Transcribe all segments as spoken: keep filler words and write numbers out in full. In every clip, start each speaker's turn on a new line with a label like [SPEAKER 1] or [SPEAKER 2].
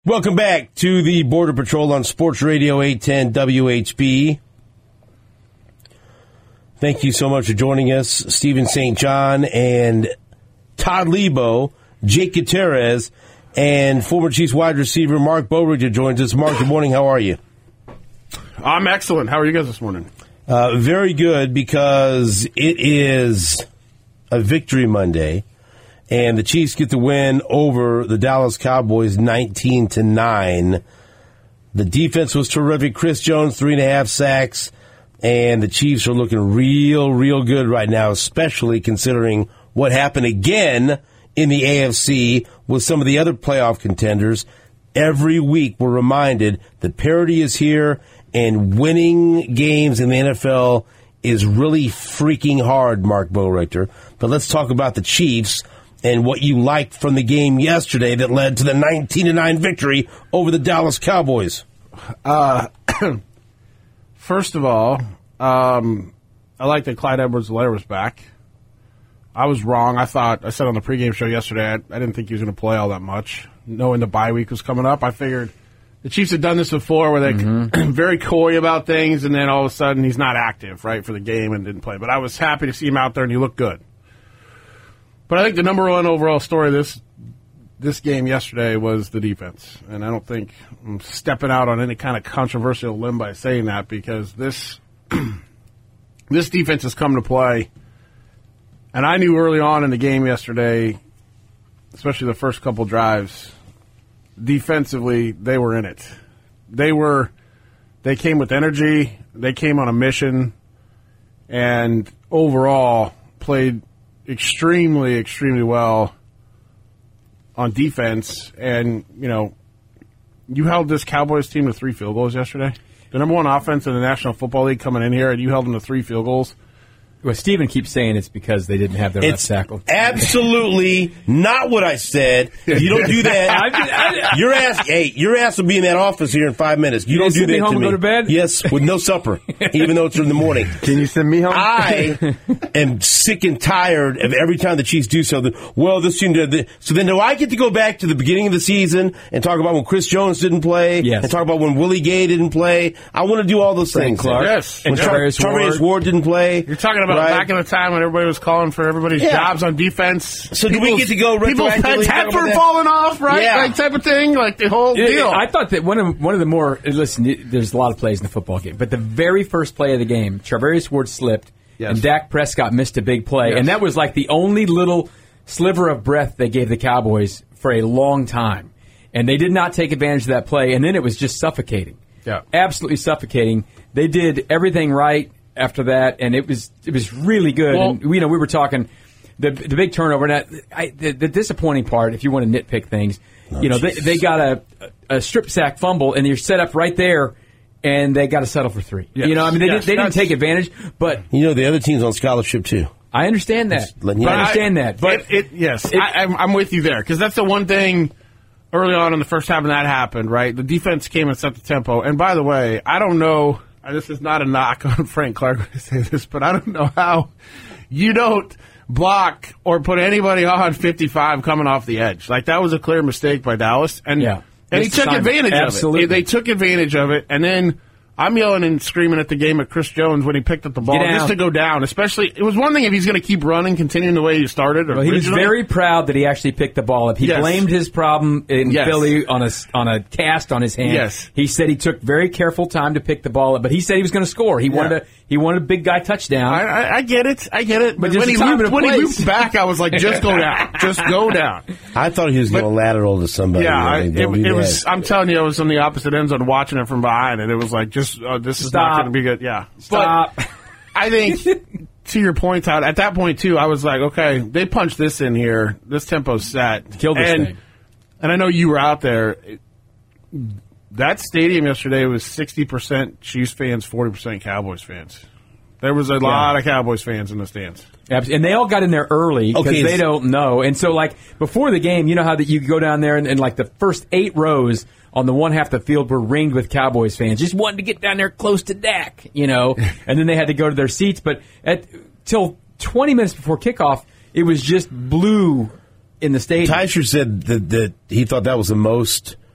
[SPEAKER 1] Welcome back to the Border Patrol on Sports Radio eight ten W H B. Thank you so much for joining us, Stephen Saint John and Todd Lebo, Jake Gutierrez, and former Chiefs wide receiver Mark Bowridge joins us. Mark, good morning. How are you?
[SPEAKER 2] I'm excellent. How are you guys this morning?
[SPEAKER 1] Uh, very good, because it is a victory Monday. And the Chiefs get the win over the Dallas Cowboys nineteen to nine. The defense was terrific. Chris Jones, three and a half sacks. And the Chiefs are looking real, real good right now, especially considering what happened again in the A F C with some of the other playoff contenders. Every week we're reminded that parity is here, and winning games in the N F L is really freaking hard, Mark Bowrichter. But let's talk about the Chiefs and what you liked from the game yesterday that led to the nineteen to nine victory over the Dallas Cowboys.
[SPEAKER 2] Uh, first of all, um, I like that Clyde Edwards-Helaire was back. I was wrong. I thought, I said on the pregame show yesterday, I, I didn't think he was going to play all that much. Knowing the bye week was coming up, I figured the Chiefs had done this before where they're mm-hmm. very coy about things, and then all of a sudden he's not active, right, for the game and didn't play. But I was happy to see him out there, and he looked good. But I think the number one overall story of this this game yesterday was the defense. And I don't think I'm stepping out on any kind of controversial limb by saying that, because this this defense has come to play. And I knew early on in the game yesterday, especially the first couple drives, defensively, they were in it. They were they came with energy, they came on a mission, and overall played extremely, extremely well on defense. And, you know, you held this Cowboys team to three field goals yesterday. The number one offense in the National Football League coming in here, and you held them to three field goals.
[SPEAKER 3] Well, Steven keeps saying it's because they didn't have their
[SPEAKER 1] it's
[SPEAKER 3] left tackle.
[SPEAKER 1] Absolutely not what I said. You don't do that. Your ass, hey, your ass will be in that office here in five minutes. You, you don't do that
[SPEAKER 3] home
[SPEAKER 1] to me.
[SPEAKER 3] And go to bed?
[SPEAKER 1] Yes, with no supper, even though it's in the morning.
[SPEAKER 4] Can you send me home?
[SPEAKER 1] I am sick and tired of every time the Chiefs do something. Well, this team did this. So then do I get to go back to the beginning of the season and talk about when Chris Jones didn't play?
[SPEAKER 3] Yes.
[SPEAKER 1] And talk about when Willie Gay didn't play? I want to do all those
[SPEAKER 3] Frank
[SPEAKER 1] things.
[SPEAKER 3] Clark.
[SPEAKER 2] Yes.
[SPEAKER 1] When
[SPEAKER 3] Charvarius
[SPEAKER 1] Char-
[SPEAKER 3] Ward.
[SPEAKER 1] Charvarius Ward didn't play.
[SPEAKER 2] You're talking about
[SPEAKER 1] right?
[SPEAKER 2] back in the time when everybody was calling for everybody's
[SPEAKER 1] Yeah.
[SPEAKER 2] jobs on defense.
[SPEAKER 1] So do we get to go
[SPEAKER 2] People's
[SPEAKER 1] retroactively
[SPEAKER 2] heads
[SPEAKER 1] talk about
[SPEAKER 2] were
[SPEAKER 1] that?
[SPEAKER 2] falling off, right?
[SPEAKER 1] Yeah.
[SPEAKER 2] Like type of thing, like the whole
[SPEAKER 3] It-
[SPEAKER 2] deal.
[SPEAKER 3] I thought that one of one of the more listen. There's a lot of plays in the football game, but the very first play of the game, Charvarius Ward slipped,
[SPEAKER 2] Yes.
[SPEAKER 3] and Dak Prescott missed a big play,
[SPEAKER 2] Yes.
[SPEAKER 3] and that was like the only little sliver of breath they gave the Cowboys for a long time, and they did not take advantage of that play, and then it was just suffocating,
[SPEAKER 2] Yeah.
[SPEAKER 3] absolutely suffocating. They did everything right after that, and it was it was really good.
[SPEAKER 2] Well-
[SPEAKER 3] and you know, we were talking the the big turnover. And I, I, the, the disappointing part, if you want to nitpick things, you know, they, they got a a strip sack fumble, and you're set up right there, and they got to settle for three.
[SPEAKER 2] Yes.
[SPEAKER 3] You know, I mean, they,
[SPEAKER 2] Yes,
[SPEAKER 3] did, they didn't
[SPEAKER 2] that's-
[SPEAKER 3] take advantage, but
[SPEAKER 1] You know, the other team's on scholarship, too.
[SPEAKER 3] I understand that.
[SPEAKER 1] Just letting you
[SPEAKER 3] I
[SPEAKER 1] know.
[SPEAKER 3] understand that, but
[SPEAKER 2] it, it, yes,
[SPEAKER 3] it-
[SPEAKER 2] I, I'm, I'm with you there, because that's the one thing early on in the first half when that happened, right? The defense came and set the tempo. And by the way, I don't know, this is not a knock on Frank Clark when I say this, but I don't know how you don't block or put anybody on fifty-five coming off the edge. Like, that was a clear mistake by Dallas. And,
[SPEAKER 3] Yeah.
[SPEAKER 2] and he
[SPEAKER 3] It's
[SPEAKER 2] took
[SPEAKER 3] time.
[SPEAKER 2] advantage
[SPEAKER 3] Absolutely.
[SPEAKER 2] of it. They took advantage of it, and then I'm yelling and screaming at the game at Chris Jones when he picked up the ball
[SPEAKER 3] Get
[SPEAKER 2] just
[SPEAKER 3] out.
[SPEAKER 2] to go down. Especially, it was one thing if he's going to keep running, continuing the way he started.
[SPEAKER 3] Well, he was
[SPEAKER 2] originally.
[SPEAKER 3] very proud that he actually picked the ball up. He
[SPEAKER 2] Yes.
[SPEAKER 3] blamed his problem in
[SPEAKER 2] Yes.
[SPEAKER 3] Philly on a on a cast on his hand.
[SPEAKER 2] Yes.
[SPEAKER 3] He said he took very careful time to pick the ball up, but he said he was going to score. He wanted a he wanted a big guy touchdown.
[SPEAKER 2] I, I, I get it. I get it. But,
[SPEAKER 3] But
[SPEAKER 2] when,
[SPEAKER 3] there's
[SPEAKER 2] he
[SPEAKER 3] a time
[SPEAKER 2] looped,
[SPEAKER 3] and a
[SPEAKER 2] when he
[SPEAKER 3] place.
[SPEAKER 2] looped back, I was like, just go down. Just go down.
[SPEAKER 1] I thought he was going to lateral to somebody.
[SPEAKER 2] Yeah, I,
[SPEAKER 1] Like,
[SPEAKER 2] it,
[SPEAKER 1] don't do
[SPEAKER 2] it
[SPEAKER 1] that.
[SPEAKER 2] was. I'm telling you, I was on the opposite end zone watching it from behind, and it was like, just uh, this is
[SPEAKER 3] Stop.
[SPEAKER 2] not going to be good. Yeah,
[SPEAKER 3] Stop.
[SPEAKER 2] But I think to your point, Todd. At that point too, I was like, okay, they punched this in here. This tempo's set.
[SPEAKER 3] Kill this
[SPEAKER 2] and,
[SPEAKER 3] thing.
[SPEAKER 2] And I know you were out there. That stadium yesterday was sixty percent Chiefs fans, forty percent Cowboys fans. There was a lot of Cowboys fans in the stands.
[SPEAKER 3] Abs- And they all got in there early because
[SPEAKER 1] Okay,
[SPEAKER 3] they
[SPEAKER 1] it's-
[SPEAKER 3] don't know. And so, like, before the game, you know how that you go down there and, and, like, the first eight rows on the one half of the field were ringed with Cowboys fans. Just wanted to get down there close to Dak, you know. And then they had to go to their seats. But at till twenty minutes before kickoff, it was just blue in the stadium.
[SPEAKER 1] Teicher said that, that he thought that was the most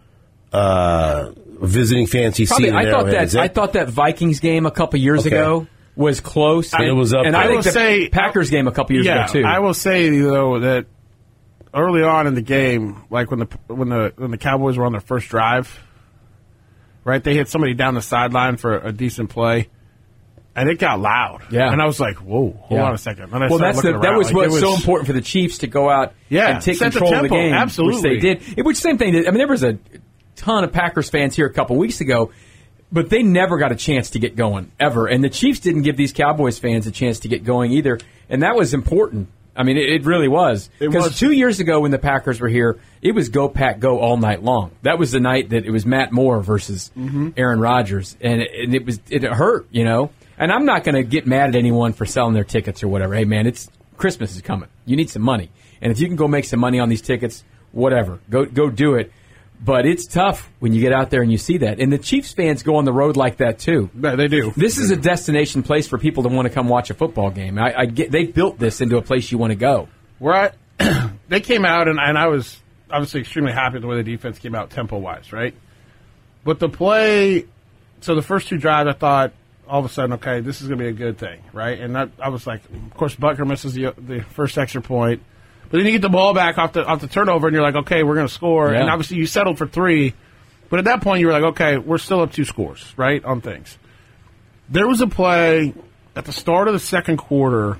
[SPEAKER 1] uh, visiting fans he's
[SPEAKER 3] Probably,
[SPEAKER 1] seen.
[SPEAKER 3] I thought that
[SPEAKER 1] it?
[SPEAKER 3] I thought that Vikings game a couple years
[SPEAKER 1] Okay.
[SPEAKER 3] ago was close.
[SPEAKER 1] It was up
[SPEAKER 3] and
[SPEAKER 1] there.
[SPEAKER 3] I
[SPEAKER 1] I
[SPEAKER 3] think
[SPEAKER 2] will
[SPEAKER 3] the
[SPEAKER 2] say-
[SPEAKER 3] Packers game a couple years
[SPEAKER 2] yeah,
[SPEAKER 3] ago too.
[SPEAKER 2] I will say though that early on in the game, like when the when the when the Cowboys were on their first drive, right? They hit somebody down the sideline for a decent play, and it got loud.
[SPEAKER 3] Yeah.
[SPEAKER 2] and I was like, "Whoa, hold
[SPEAKER 3] Yeah.
[SPEAKER 2] on a second. And I
[SPEAKER 3] well,
[SPEAKER 2] started
[SPEAKER 3] that's the,
[SPEAKER 2] looking
[SPEAKER 3] that
[SPEAKER 2] around.
[SPEAKER 3] was
[SPEAKER 2] Like,
[SPEAKER 3] what's
[SPEAKER 2] it
[SPEAKER 3] so
[SPEAKER 2] was-
[SPEAKER 3] important for the Chiefs to go out
[SPEAKER 2] Yeah,
[SPEAKER 3] and take
[SPEAKER 2] set the
[SPEAKER 3] control of the
[SPEAKER 2] tempo,
[SPEAKER 3] game,
[SPEAKER 2] absolutely.
[SPEAKER 3] which they did. It, which same thing. I mean, there was a ton of Packers fans here a couple weeks ago, but they never got a chance to get going ever, and the Chiefs didn't give these Cowboys fans a chance to get going either, and that was important. I mean, it, it really was.
[SPEAKER 2] It
[SPEAKER 3] Because
[SPEAKER 2] was.
[SPEAKER 3] two years ago when the Packers were here, it was go, Pack, go all night long. That was the night that it was Matt Moore versus
[SPEAKER 2] Mm-hmm.
[SPEAKER 3] Aaron Rodgers, and it, and it was it hurt, you know. And I'm not going to get mad at anyone for selling their tickets or whatever. Hey, man, it's Christmas is coming. You need some money, and if you can go make some money on these tickets, whatever, go go do it. But it's tough when you get out there and you see that. And the Chiefs fans go on the road like that too.
[SPEAKER 2] Yeah, they do.
[SPEAKER 3] This is a destination place for people to want to come watch a football game. I, I get they built this into a place you want to go.
[SPEAKER 2] Where I, they came out, and, and I was obviously extremely happy with the way the defense came out tempo-wise, right? But the play, so the first two drives, I thought, all of a sudden, okay, this is going to be a good thing, right? And that, I was like, of course, Butker misses the, the first extra point. But then you get the ball back off the off the turnover, and you're like, okay, we're going to score.
[SPEAKER 3] Yeah.
[SPEAKER 2] And obviously you settled for three. But at that point, you were like, okay, we're still up two scores, right, on things. There was a play at the start of the second quarter.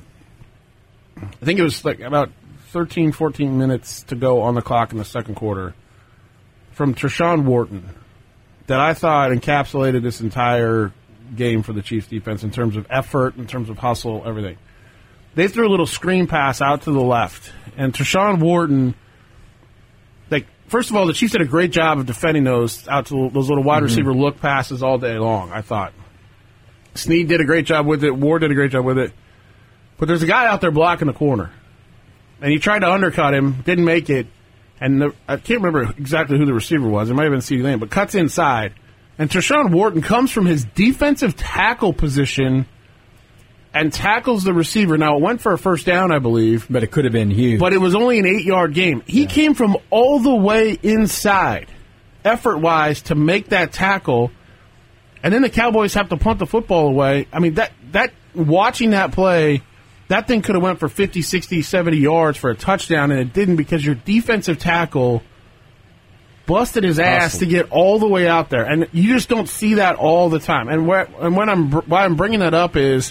[SPEAKER 2] I think it was like about thirteen, fourteen minutes to go on the clock in the second quarter from Treshaun Wharton that I thought encapsulated this entire game for the Chiefs defense in terms of effort, in terms of hustle, everything. They threw a little screen pass out to the left, and Treshaun Wharton, like, first of all, the Chiefs did a great job of defending those out to those little wide receiver look passes all day long, I thought. Snead did a great job with it. Ward did a great job with it. But there's a guy out there blocking the corner. And he tried to undercut him, didn't make it. And the, I can't remember exactly who the receiver was. It might have been CeeDee Lamb, but cuts inside. And Treshaun Wharton comes from his defensive tackle position and tackles the receiver. Now, it went for a first down, I believe.
[SPEAKER 3] But it could have been huge.
[SPEAKER 2] But it was only an eight-yard game. He yeah. came from all the way inside, effort-wise, to make that tackle. And then the Cowboys have to punt the football away. I mean, that that watching that play, that thing could have went for fifty, sixty, seventy yards for a touchdown, and it didn't because your defensive tackle busted his ass awesome. to get all the way out there. And you just don't see that all the time. And, where, and when I'm, why I'm bringing that up is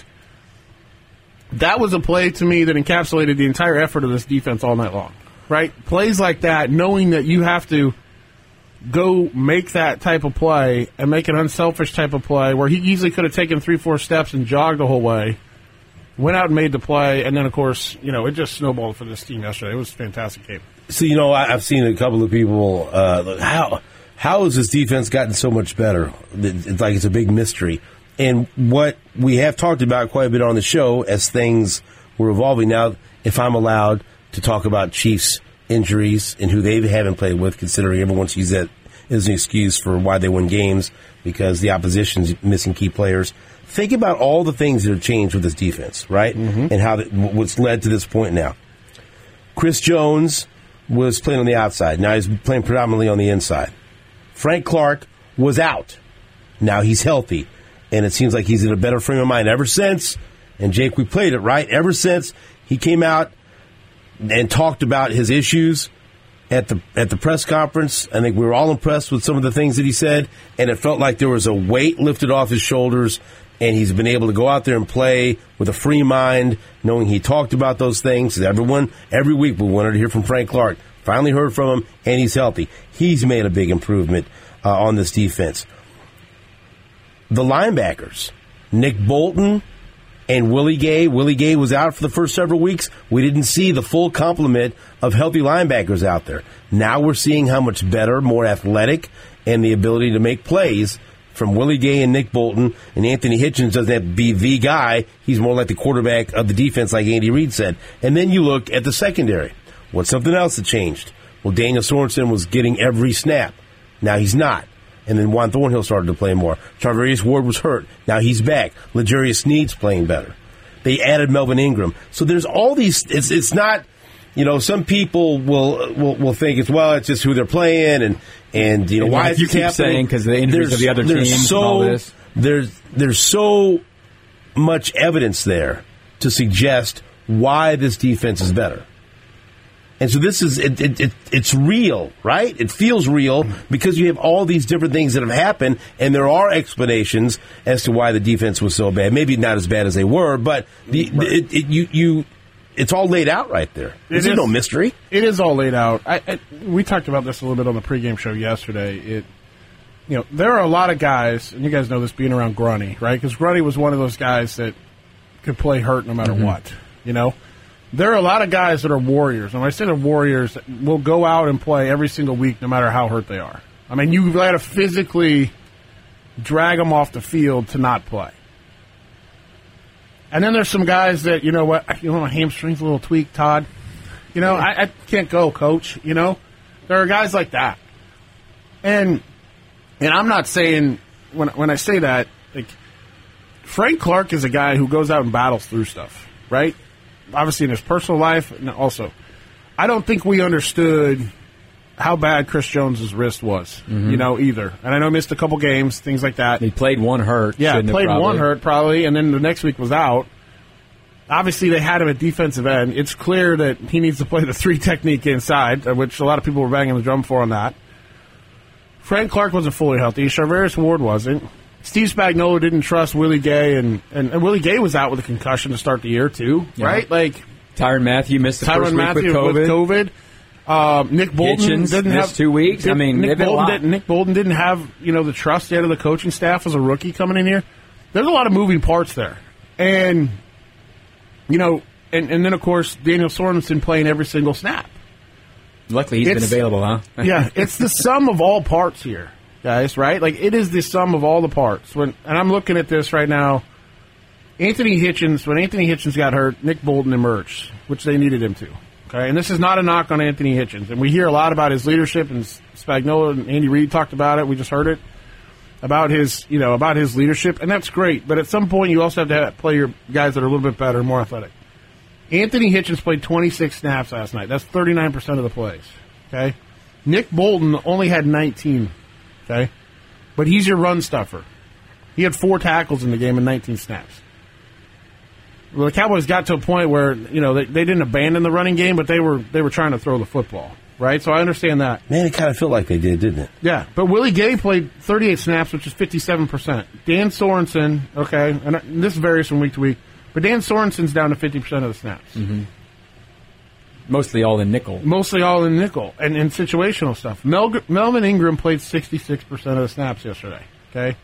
[SPEAKER 2] that was a play to me that encapsulated the entire effort of this defense all night long. Right? Plays like that, knowing that you have to go make that type of play and make an unselfish type of play where he easily could have taken three, four steps and jogged the whole way, went out and made the play, and then, of course, you know, it just snowballed for this team yesterday. It was a fantastic game.
[SPEAKER 1] So, you know, I've seen a couple of people, uh, how how has this defense gotten so much better? It's like it's a big mystery. And what we have talked about quite a bit on the show as things were evolving. Now, if I'm allowed to talk about Chiefs injuries and who they haven't played with, considering everyone sees that as an excuse for why they win games because the opposition's missing key players. Think about all the things that have changed with this defense, right? Mm-hmm. And how that, what's led to this point now. Chris Jones was playing on the outside. Now he's playing predominantly on the inside. Frank Clark was out. Now he's healthy. And it seems like he's in a better frame of mind ever since. And Jake, we played it, right? Ever since he came out and talked about his issues at the at the press conference. I think we were all impressed with some of the things that he said, and it felt like there was a weight lifted off his shoulders, and he's been able to go out there and play with a free mind, knowing he talked about those things. Everyone, every week we wanted to hear from Frank Clark. Finally heard from him, and he's healthy. He's made a big improvement uh, on this defense. The linebackers, Nick Bolton and Willie Gay. Willie Gay was out for the first several weeks. We didn't see the full complement of healthy linebackers out there. Now we're seeing how much better, more athletic, and the ability to make plays from Willie Gay and Nick Bolton. And Anthony Hitchens doesn't have to be the guy. He's more like the quarterback of the defense, like Andy Reid said. And then you look at the secondary. What's something else that changed? Well, Daniel Sorensen was getting every snap. Now he's not. And then Juan Thornhill started to play more. Charvarius Ward was hurt. Now he's back. L'Jarius Sneed's playing better. They added Melvin Ingram. So there's all these. It's it's not you know, some people will will, will think it's well, it's just who they're playing, and and you know
[SPEAKER 3] and
[SPEAKER 1] why
[SPEAKER 3] like
[SPEAKER 1] is
[SPEAKER 3] you
[SPEAKER 1] this
[SPEAKER 3] keep
[SPEAKER 1] happening?
[SPEAKER 3] saying because the injuries
[SPEAKER 1] there's,
[SPEAKER 3] of the other
[SPEAKER 1] there's
[SPEAKER 3] teams
[SPEAKER 1] so,
[SPEAKER 3] and all this.
[SPEAKER 1] There's there's so much evidence there to suggest why this defense is better. And so this is, it, it, it, it's real, right? It feels real because you have all these different things that have happened, and there are explanations as to why the defense was so bad. Maybe not as bad as they were, but the, right. it, it, you, you, it's all laid out right there. There's no mystery.
[SPEAKER 2] It is all laid out. I, I, we talked about this a little bit on the pregame show yesterday. It, you know, there are a lot of guys, and you guys know this being around Grunny, right? Because Grunny was one of those guys that could play hurt no matter mm-hmm. what, you know? There are a lot of guys that are warriors, and when I say they're warriors, will go out and play every single week no matter how hurt they are. I mean, you've got to physically drag them off the field to not play. And then there's some guys that, you know what, you know, my hamstring's a little tweaked, Todd. You know, I, I can't go, coach, you know? There are guys like that. And and I'm not saying, when when I say that, like, Frank Clark is a guy who goes out and battles through stuff, right? Obviously in his personal life, and also, I don't think we understood how bad Chris Jones' wrist was, mm-hmm. you know, either. And I know he missed a couple games, things like that.
[SPEAKER 3] He played one hurt.
[SPEAKER 2] Yeah, played one hurt probably, and then the next week was out. Obviously, they had him at defensive end. It's clear that he needs to play the three technique inside, which a lot of people were banging the drum for on that. Frank Clark wasn't fully healthy. Charvarius Ward wasn't. Steve Spagnuolo didn't trust Willie Gay, and, and, and Willie Gay was out with a concussion to start the year, too, yeah. right? Like
[SPEAKER 3] Tyrann Mathieu missed the
[SPEAKER 2] Tyrann
[SPEAKER 3] first
[SPEAKER 2] Mathieu
[SPEAKER 3] week with COVID.
[SPEAKER 2] With COVID. Um, Nick Bolton
[SPEAKER 3] Hitchens
[SPEAKER 2] didn't
[SPEAKER 3] missed
[SPEAKER 2] have
[SPEAKER 3] two weeks.
[SPEAKER 2] Did,
[SPEAKER 3] I mean,
[SPEAKER 2] Nick
[SPEAKER 3] Bolton,
[SPEAKER 2] Bolton, didn't, Nick Bolton didn't have you know the trust yet of the coaching staff as a rookie coming in here. There's a lot of moving parts there, and you know, and, and then of course Daniel Sorensen playing every single snap.
[SPEAKER 3] Luckily, he's
[SPEAKER 2] it's,
[SPEAKER 3] been available, huh?
[SPEAKER 2] Yeah, it's the sum of all parts here, guys. Right? Like it is the sum of all the parts. When and I'm looking at this right now. Anthony Hitchens, when Anthony Hitchens got hurt, Nick Bolton emerged, which they needed him to. Okay, and this is not a knock on Anthony Hitchens, and we hear a lot about his leadership, and Spagnuolo and Andy Reid talked about it. We just heard it about his, you know, about his leadership, and that's great. But at some point, you also have to have, play your guys that are a little bit better, more athletic. Anthony Hitchens played twenty-six snaps last night. That's thirty-nine percent of the plays. Okay, Nick Bolton only had nineteen. Okay, but he's your run stuffer. He had four tackles in the game and nineteen snaps. Well, the Cowboys got to a point where, you know, they, they didn't abandon the running game, but they were they were trying to throw the football, right? So I understand that.
[SPEAKER 1] Man, it kind of felt like they did, didn't it?
[SPEAKER 2] Yeah, but Willie Gay played thirty-eight snaps, which is fifty-seven percent. Dan Sorensen, okay, and this varies from week to week, but Dan Sorensen's down to fifty percent of the snaps.
[SPEAKER 3] Mm-hmm. Mostly all in nickel.
[SPEAKER 2] Mostly all in nickel and in situational stuff. Mel, Melvin Ingram played sixty-six percent of the snaps yesterday, okay?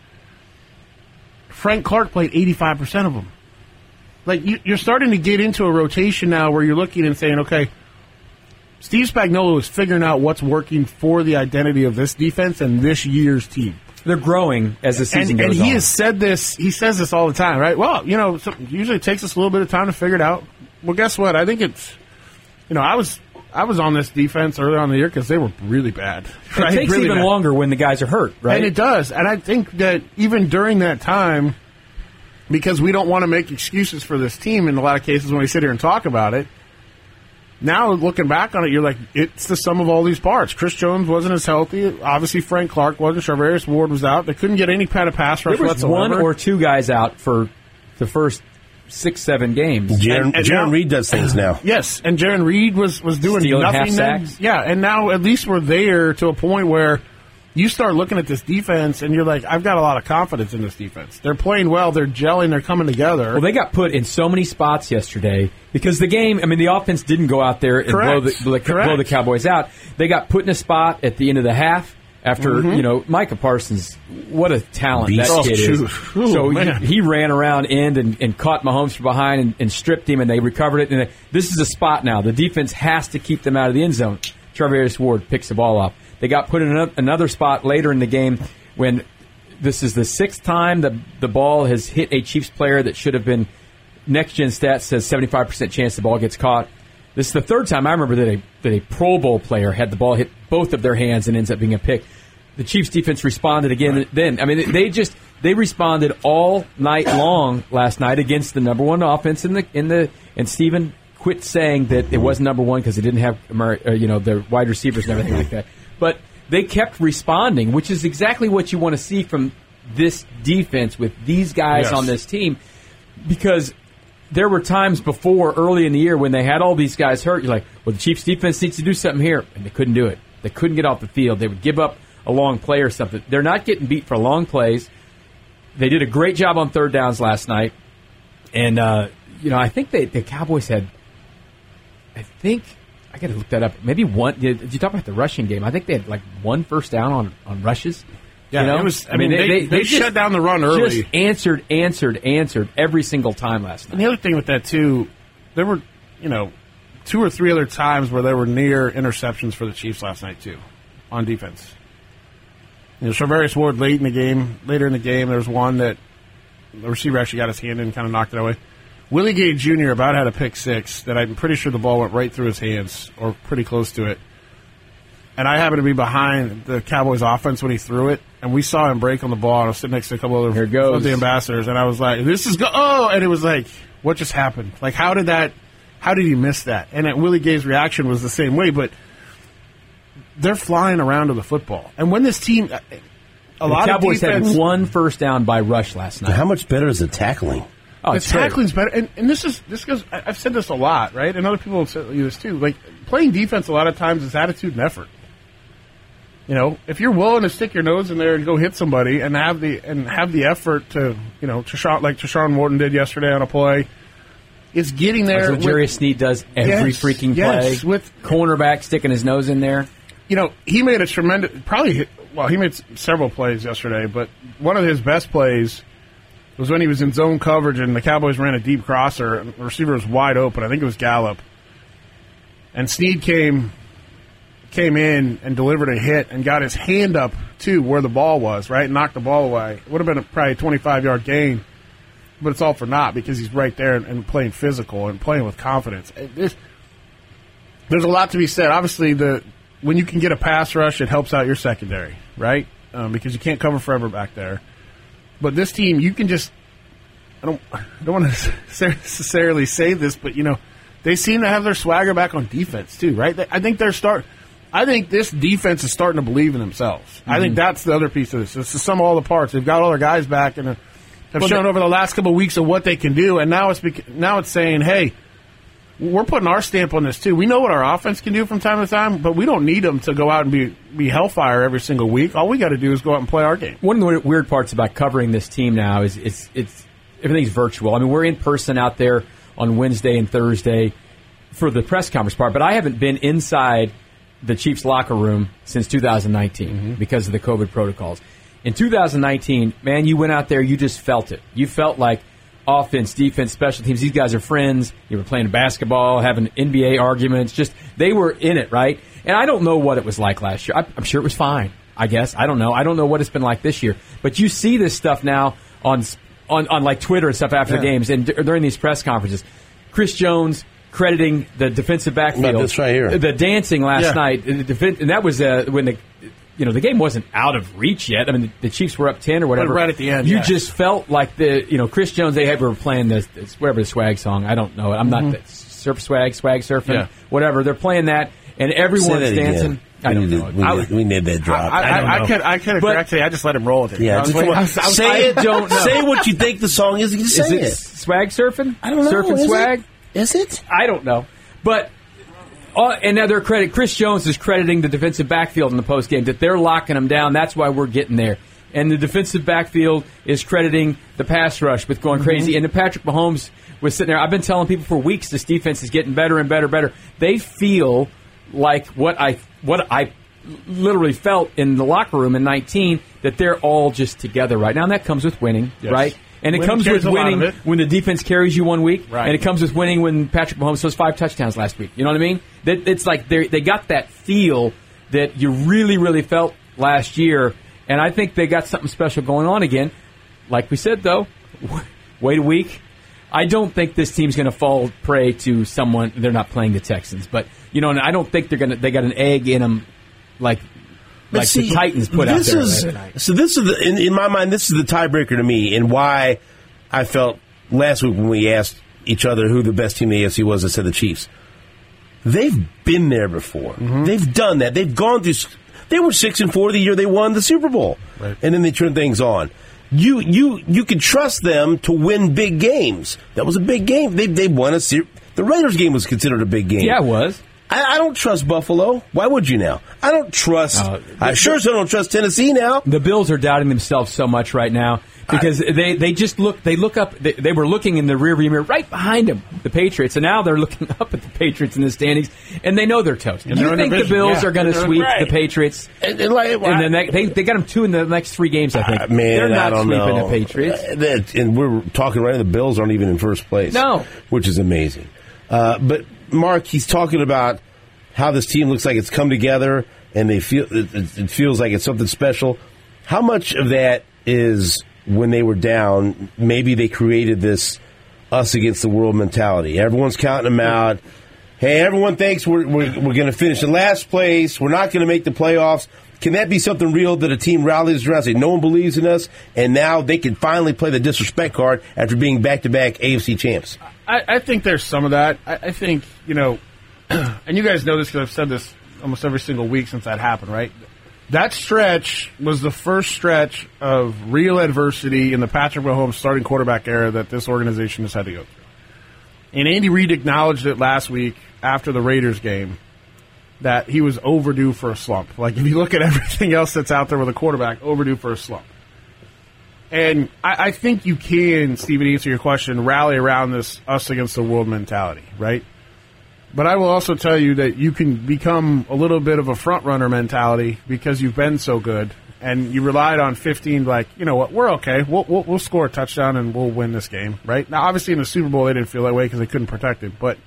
[SPEAKER 2] Frank Clark played eighty-five percent of them. Like, you're starting to get into a rotation now where you're looking and saying, okay, Steve Spagnuolo is figuring out what's working for the identity of this defense and this year's team.
[SPEAKER 3] They're growing as the season
[SPEAKER 2] and,
[SPEAKER 3] goes on.
[SPEAKER 2] And he on. has said this, he says this all the time, right? Well, you know, so usually it takes us a little bit of time to figure it out. Well, guess what? I think it's, you know, I was I was on this defense early on in the year because they were really bad. Right?
[SPEAKER 3] It takes
[SPEAKER 2] really
[SPEAKER 3] even
[SPEAKER 2] bad.
[SPEAKER 3] longer when the guys are hurt, right?
[SPEAKER 2] And it does. And I think that even during that time, because we don't want to make excuses for this team in a lot of cases when we sit here and talk about it. Now, looking back on it, you're like, it's the sum of all these parts. Chris Jones wasn't as healthy. Obviously, Frank Clark wasn't. Charvarius Ward was out. They couldn't get any kind of pass rush
[SPEAKER 3] there was
[SPEAKER 2] whatsoever.
[SPEAKER 3] One or two guys out for the first six, seven games.
[SPEAKER 1] Jaron, Jaron Reed does things now.
[SPEAKER 2] Yes, and Jaron Reed was, was doing
[SPEAKER 3] Stealing
[SPEAKER 2] nothing
[SPEAKER 3] half
[SPEAKER 2] then.
[SPEAKER 3] sacks.
[SPEAKER 2] Yeah, and now at least we're there to a point where you start looking at this defense, and you're like, I've got a lot of confidence in this defense. They're playing well. They're gelling. They're coming together.
[SPEAKER 3] Well, they got put in so many spots yesterday because the game, I mean, the offense didn't go out there and blow the, blow, blow the Cowboys out. They got put in a spot at the end of the half after, mm-hmm. you know, Micah Parsons, what a talent Beast. that
[SPEAKER 2] oh,
[SPEAKER 3] kid
[SPEAKER 2] shoot.
[SPEAKER 3] is.
[SPEAKER 2] Ooh,
[SPEAKER 3] so
[SPEAKER 2] man.
[SPEAKER 3] he, he ran around end and, and caught Mahomes from behind and, and stripped him, and they recovered it. And they, this is a spot now. The defense has to keep them out of the end zone. Charvarius Ward picks the ball off. They got put in another spot later in the game when this is the sixth time the the ball has hit a Chiefs player that should have been. Next Gen Stats says seventy-five percent chance the ball gets caught. This is the third time I remember that a that a Pro Bowl player had the ball hit both of their hands and ends up being a pick. The Chiefs defense responded again. Right. Then I mean they just they responded all night long last night against the number one offense in the in the and Stephen quit saying that it wasn't number one because it didn't have Ameri- uh, you know the wide receivers and everything like that. But they kept responding, which is exactly what you want to see from this defense with these guys
[SPEAKER 2] yes.
[SPEAKER 3] on this team, because there were times before, early in the year, when they had all these guys hurt. You're like, well, the Chiefs' defense needs to do something here, and they couldn't do it. They couldn't get off the field. They would give up a long play or something. They're not getting beat for long plays. They did a great job on third downs last night, and uh, you know, I think they, the Cowboys had, I think. I got to look that up. Maybe one. Did you talk about the rushing game? I think they had like one first down on, on rushes.
[SPEAKER 2] Yeah,
[SPEAKER 3] you know?
[SPEAKER 2] it was. I, I mean, they, they, they, they
[SPEAKER 3] just,
[SPEAKER 2] shut down the run early.
[SPEAKER 3] Just answered, answered, answered every single time last night.
[SPEAKER 2] And the other thing with that too, there were, you know, two or three other times where there were near interceptions for the Chiefs last night too, on defense. You know, Charvarius Ward late in the game, later in the game, there was one that the receiver actually got his hand in and kind of knocked it away. Willie Gay Junior about had a pick six that I'm pretty sure the ball went right through his hands or pretty close to it. And I happened to be behind the Cowboys offense when he threw it, and we saw him break on the ball. And I was sitting next to a couple other
[SPEAKER 3] Here it goes.
[SPEAKER 2] of the ambassadors, and I was like, "This is go!" Oh, and it was like, "What just happened? Like, how did that? How did he miss that?" And at Willie Gay's reaction was the same way, but they're flying around to the football. And when this team, a
[SPEAKER 3] the
[SPEAKER 2] lot
[SPEAKER 3] Cowboys
[SPEAKER 2] of defense,
[SPEAKER 3] had one first down by rush last night.
[SPEAKER 1] How much better is the tackling?
[SPEAKER 3] Oh,
[SPEAKER 2] the
[SPEAKER 3] it's great.
[SPEAKER 2] tackling's better, and, and this is this goes. I- I've said this a lot, right? And other people have said this too. Like playing defense, a lot of times is attitude and effort. You know, if you're willing to stick your nose in there and go hit somebody, and have the and have the effort to, you know, to shot like Tashawn Morton did yesterday on a play, it's getting there.
[SPEAKER 3] That's what Jerry
[SPEAKER 2] with-
[SPEAKER 3] Sneed does every
[SPEAKER 2] Yes,
[SPEAKER 3] freaking
[SPEAKER 2] yes,
[SPEAKER 3] play.
[SPEAKER 2] with-
[SPEAKER 3] cornerback sticking his nose in there.
[SPEAKER 2] You know, he made a tremendous, probably, hit- well, he made s- several plays yesterday, but one of his best plays was when he was in zone coverage and the Cowboys ran a deep crosser and the receiver was wide open. I think it was Gallup. And Sneed came came in and delivered a hit and got his hand up, too, where the ball was, right, and knocked the ball away. It would have been a, probably a twenty-five-yard gain, but it's all for naught because he's right there and, and playing physical and playing with confidence. It- There's, there's a lot to be said. Obviously, the when you can get a pass rush, it helps out your secondary, right, um, because you can't cover forever back there. But this team, you can just I don't I don't want to necessarily say this, but, you know, they seem to have their swagger back on defense, too, right? They, I think they're start. I think this defense is starting to believe in themselves. Mm-hmm. I think that's the other piece of this. It's the sum of all the parts. They've got all their guys back and have
[SPEAKER 3] Well,
[SPEAKER 2] shown
[SPEAKER 3] they-
[SPEAKER 2] over the last couple of weeks of what they can do, and now it's bec- now it's saying, hey, we're putting our stamp on this, too. We know what our offense can do from time to time, but we don't need them to go out and be, be hellfire every single week. All we got to do is go out and play our game.
[SPEAKER 3] One of the weird parts about covering this team now is it's it's everything's virtual. I mean, we're in person out there on Wednesday and Thursday for the press conference part, but I haven't been inside the Chiefs locker room since two thousand nineteen mm-hmm. because of the COVID protocols. In two thousand nineteen, man, you went out there, you just felt it. You felt like offense, defense, special teams, these guys are friends. You were playing basketball, having N B A arguments. Just, they were in it, right? And I don't know what it was like last year. I, I'm sure it was fine, I guess. I don't know. I don't know what it's been like this year. But you see this stuff now on on, on like Twitter and stuff after
[SPEAKER 2] yeah.
[SPEAKER 3] games and d- during these press conferences. Chris Jones crediting the defensive backfield.
[SPEAKER 1] About this right here.
[SPEAKER 3] The dancing last
[SPEAKER 2] Yeah.
[SPEAKER 3] night. The defen- and that was uh, when the... You know, the game wasn't out of reach yet. I mean, the, the Chiefs were up ten or whatever.
[SPEAKER 2] Right at the end,
[SPEAKER 3] You
[SPEAKER 2] yeah.
[SPEAKER 3] just felt like the, you know, Chris Jones, they had, were playing this, this whatever the swag song. I don't know. I'm
[SPEAKER 2] Mm-hmm.
[SPEAKER 3] not, the surf swag, swag surfing,
[SPEAKER 2] Yeah.
[SPEAKER 3] whatever. They're playing that, and
[SPEAKER 1] Say
[SPEAKER 3] everyone's
[SPEAKER 1] that
[SPEAKER 3] dancing.
[SPEAKER 1] again.
[SPEAKER 3] I
[SPEAKER 1] We
[SPEAKER 3] don't
[SPEAKER 1] need
[SPEAKER 3] know.
[SPEAKER 1] to- we
[SPEAKER 3] I-
[SPEAKER 1] need- We need that drop.
[SPEAKER 2] I,
[SPEAKER 3] I don't
[SPEAKER 2] I,
[SPEAKER 3] know.
[SPEAKER 2] I could, I could
[SPEAKER 3] But-
[SPEAKER 2] actually, I just let him roll with it.
[SPEAKER 1] Yeah,
[SPEAKER 2] I was
[SPEAKER 1] just
[SPEAKER 2] waiting-
[SPEAKER 1] what-
[SPEAKER 2] I was- I was-
[SPEAKER 1] say
[SPEAKER 3] I
[SPEAKER 1] it.
[SPEAKER 3] don't know.
[SPEAKER 1] Say what you think the song is. You
[SPEAKER 3] Is
[SPEAKER 1] say
[SPEAKER 3] it
[SPEAKER 1] it.
[SPEAKER 3] swag surfing?
[SPEAKER 1] I don't know.
[SPEAKER 3] Surfing
[SPEAKER 1] Is
[SPEAKER 3] swag?
[SPEAKER 1] It? Is it?
[SPEAKER 3] I don't know. But, uh, and now they're credit, Chris Jones is crediting the defensive backfield in the postgame that they're locking them down. That's why we're getting there. And the defensive backfield is crediting the pass rush with going crazy. And then Patrick Mahomes was sitting there. I've been telling people for weeks this defense is getting better and better and better. They feel like what I what I literally felt in the locker room in nineteen, that they're all just together right now. And that comes with winning,
[SPEAKER 2] Yes.
[SPEAKER 3] right? And it
[SPEAKER 2] Winning
[SPEAKER 3] comes
[SPEAKER 2] carries
[SPEAKER 3] with
[SPEAKER 2] a lot of
[SPEAKER 3] winning
[SPEAKER 2] it.
[SPEAKER 3] when the defense carries you one week.
[SPEAKER 2] Right.
[SPEAKER 3] And it comes with winning when Patrick Mahomes throws five touchdowns last week. You know what I mean? That It's like they they got that feel that you really, really felt last year. And I think they got something special going on again. Like we said, though, wait a week. I don't think this team's going to fall prey to someone. They're not playing the Texans, but you know, and I don't think they're going to. They got an egg in them, like
[SPEAKER 1] But
[SPEAKER 3] like
[SPEAKER 1] see,
[SPEAKER 3] the Titans put out
[SPEAKER 1] this
[SPEAKER 3] there
[SPEAKER 1] is,
[SPEAKER 3] last night.
[SPEAKER 1] So this is the, in, in my mind, this is the tiebreaker to me, and why I felt last week when we asked each other who the best team in the A F C was, I said the Chiefs. They've been there before. Mm-hmm. They've done that. They've gone through. They were six and four the year they won the Super Bowl, right. And then they turned things on. You you you can trust them to win big games. That was a big game. They they won a series. The Raiders game was considered a big game.
[SPEAKER 3] Yeah, it was.
[SPEAKER 1] I, I don't trust Buffalo. Why would you now? I don't trust. Uh, I sure so don't trust Tennessee now.
[SPEAKER 3] The Bills are doubting themselves so much right now because I, they, they just look. They look up. They, they were looking in the rearview mirror right behind them, the Patriots, and now they're looking up at the Patriots in the standings, and they know they're toast. Do you think the Bills
[SPEAKER 2] yeah.
[SPEAKER 3] are going to sweep right. the Patriots?
[SPEAKER 1] And, and, like,
[SPEAKER 3] and then they, they they got them two in the next three games. I think.
[SPEAKER 1] Uh, man,
[SPEAKER 3] they're not
[SPEAKER 1] I don't
[SPEAKER 3] sweeping
[SPEAKER 1] know.
[SPEAKER 3] the Patriots.
[SPEAKER 1] Uh, that, and we're talking right now. The Bills aren't even in first place.
[SPEAKER 3] No,
[SPEAKER 1] which is amazing. Uh, but Mark, he's talking about how this team looks like it's come together and they feel it, it feels like it's something special. How much of that is when they were down, maybe they created this us against the world mentality? Everyone's counting them out. Hey, everyone thinks we're we're, we're going to finish in last place. We're not going to make the playoffs. Can that be something real that a team rallies around? Say, no one believes in us, and now they can finally play the disrespect card after being back-to-back A F C champs?
[SPEAKER 2] I, I think there's some of that. I, I think, you know, and you guys know this because I've said this almost every single week since that happened, right? That stretch was the first stretch of real adversity in the Patrick Mahomes starting quarterback era that this organization has had to go through. And Andy Reid acknowledged it last week after the Raiders game that he was overdue for a slump. Like, if you look at everything else that's out there with a quarterback, overdue for a slump. And I, I think you can, Stephen, answer your question, rally around this us against the world mentality, right? But I will also tell you that you can become a little bit of a front-runner mentality because you've been so good, and you relied on fifteen, like, you know what, we're okay. We'll, we'll, we'll score a touchdown, and we'll win this game, right? Now, obviously, in the Super Bowl, they didn't feel that way because they couldn't protect it. But,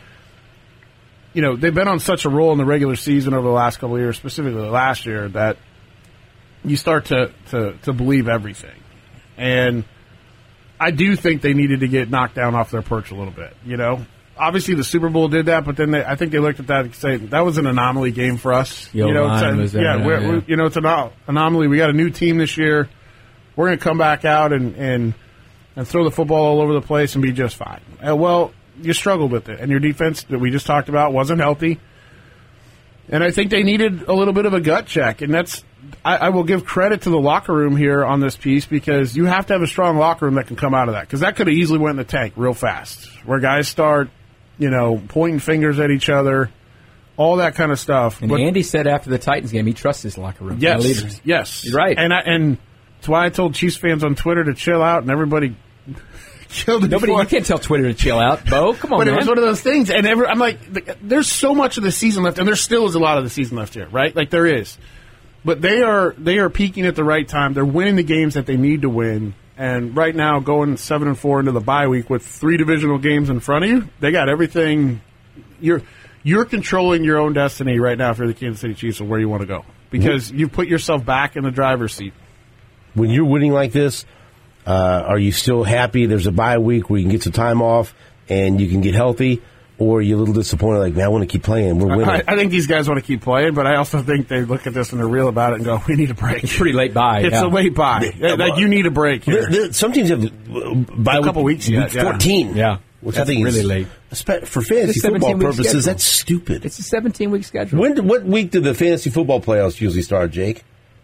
[SPEAKER 2] you know, they've been on such a roll in the regular season over the last couple of years, specifically last year, that you start to, to, to believe everything. And I do think they needed to get knocked down off their perch a little bit, you know? Obviously, the Super Bowl did that, but then they, I think they looked at that and said that was an anomaly game for us.
[SPEAKER 3] Yo,
[SPEAKER 2] you know, it's a,
[SPEAKER 3] was there,
[SPEAKER 2] yeah,
[SPEAKER 3] yeah,
[SPEAKER 2] we're,
[SPEAKER 3] yeah.
[SPEAKER 2] We're, you know, it's an anomaly. We got a new team this year. We're going to come back out and, and and throw the football all over the place and be just fine. Uh, well, you struggled with it, and your defense that we just talked about wasn't healthy. And I think they needed a little bit of a gut check, and that's I, I will give credit to the locker room here on this piece because you have to have a strong locker room that can come out of that because that could have easily went in the tank real fast, where guys start, you know, pointing fingers at each other, all that kind of stuff.
[SPEAKER 3] And
[SPEAKER 2] but,
[SPEAKER 3] Andy said after the Titans game he trusts his locker room.
[SPEAKER 2] Yes,
[SPEAKER 3] leaders.
[SPEAKER 2] yes,
[SPEAKER 3] You're right.
[SPEAKER 2] And I, and that's why I told Chiefs fans on Twitter to chill out, and everybody killed it.
[SPEAKER 3] Nobody,
[SPEAKER 2] before.
[SPEAKER 3] you can't tell Twitter to chill out, Bo. Come on,
[SPEAKER 2] but
[SPEAKER 3] man.
[SPEAKER 2] It was one of those things, and every, I'm like, there's so much of the season left, and there still is a lot of the season left here, right? Like there is, but they are they are peaking at the right time. They're winning the games that they need to win. And right now, going seven and four into the bye week with three divisional games in front of you, they got everything. You're you're controlling your own destiny right now if you're the Kansas City Chiefs of where you want to go because you've put yourself back in the driver's seat.
[SPEAKER 1] When you're winning like this, uh, are you still happy? There's a bye week where you can get some time off and you can get healthy, or are you a little disappointed? Like, man, I want to keep playing. We're winning.
[SPEAKER 2] I, I think these guys want to keep playing, but I also think they look at this and they're real about it and go, "We need a break."
[SPEAKER 3] It's pretty late bye.
[SPEAKER 2] It's
[SPEAKER 3] yeah.
[SPEAKER 2] a late bye.
[SPEAKER 1] Yeah,
[SPEAKER 2] like
[SPEAKER 1] well,
[SPEAKER 2] you need a break here.
[SPEAKER 1] There, there, some teams have uh, bye
[SPEAKER 2] A couple
[SPEAKER 1] week,
[SPEAKER 2] weeks yet,
[SPEAKER 1] week
[SPEAKER 2] yeah.
[SPEAKER 1] fourteen.
[SPEAKER 3] Yeah.
[SPEAKER 1] Which
[SPEAKER 3] That's
[SPEAKER 1] I think
[SPEAKER 3] really
[SPEAKER 1] is
[SPEAKER 3] late.
[SPEAKER 1] For fantasy football purposes,
[SPEAKER 3] schedule.
[SPEAKER 1] that's stupid.
[SPEAKER 3] It's a seventeen-week schedule.
[SPEAKER 1] When? What week do the fantasy football playoffs usually start, Jake?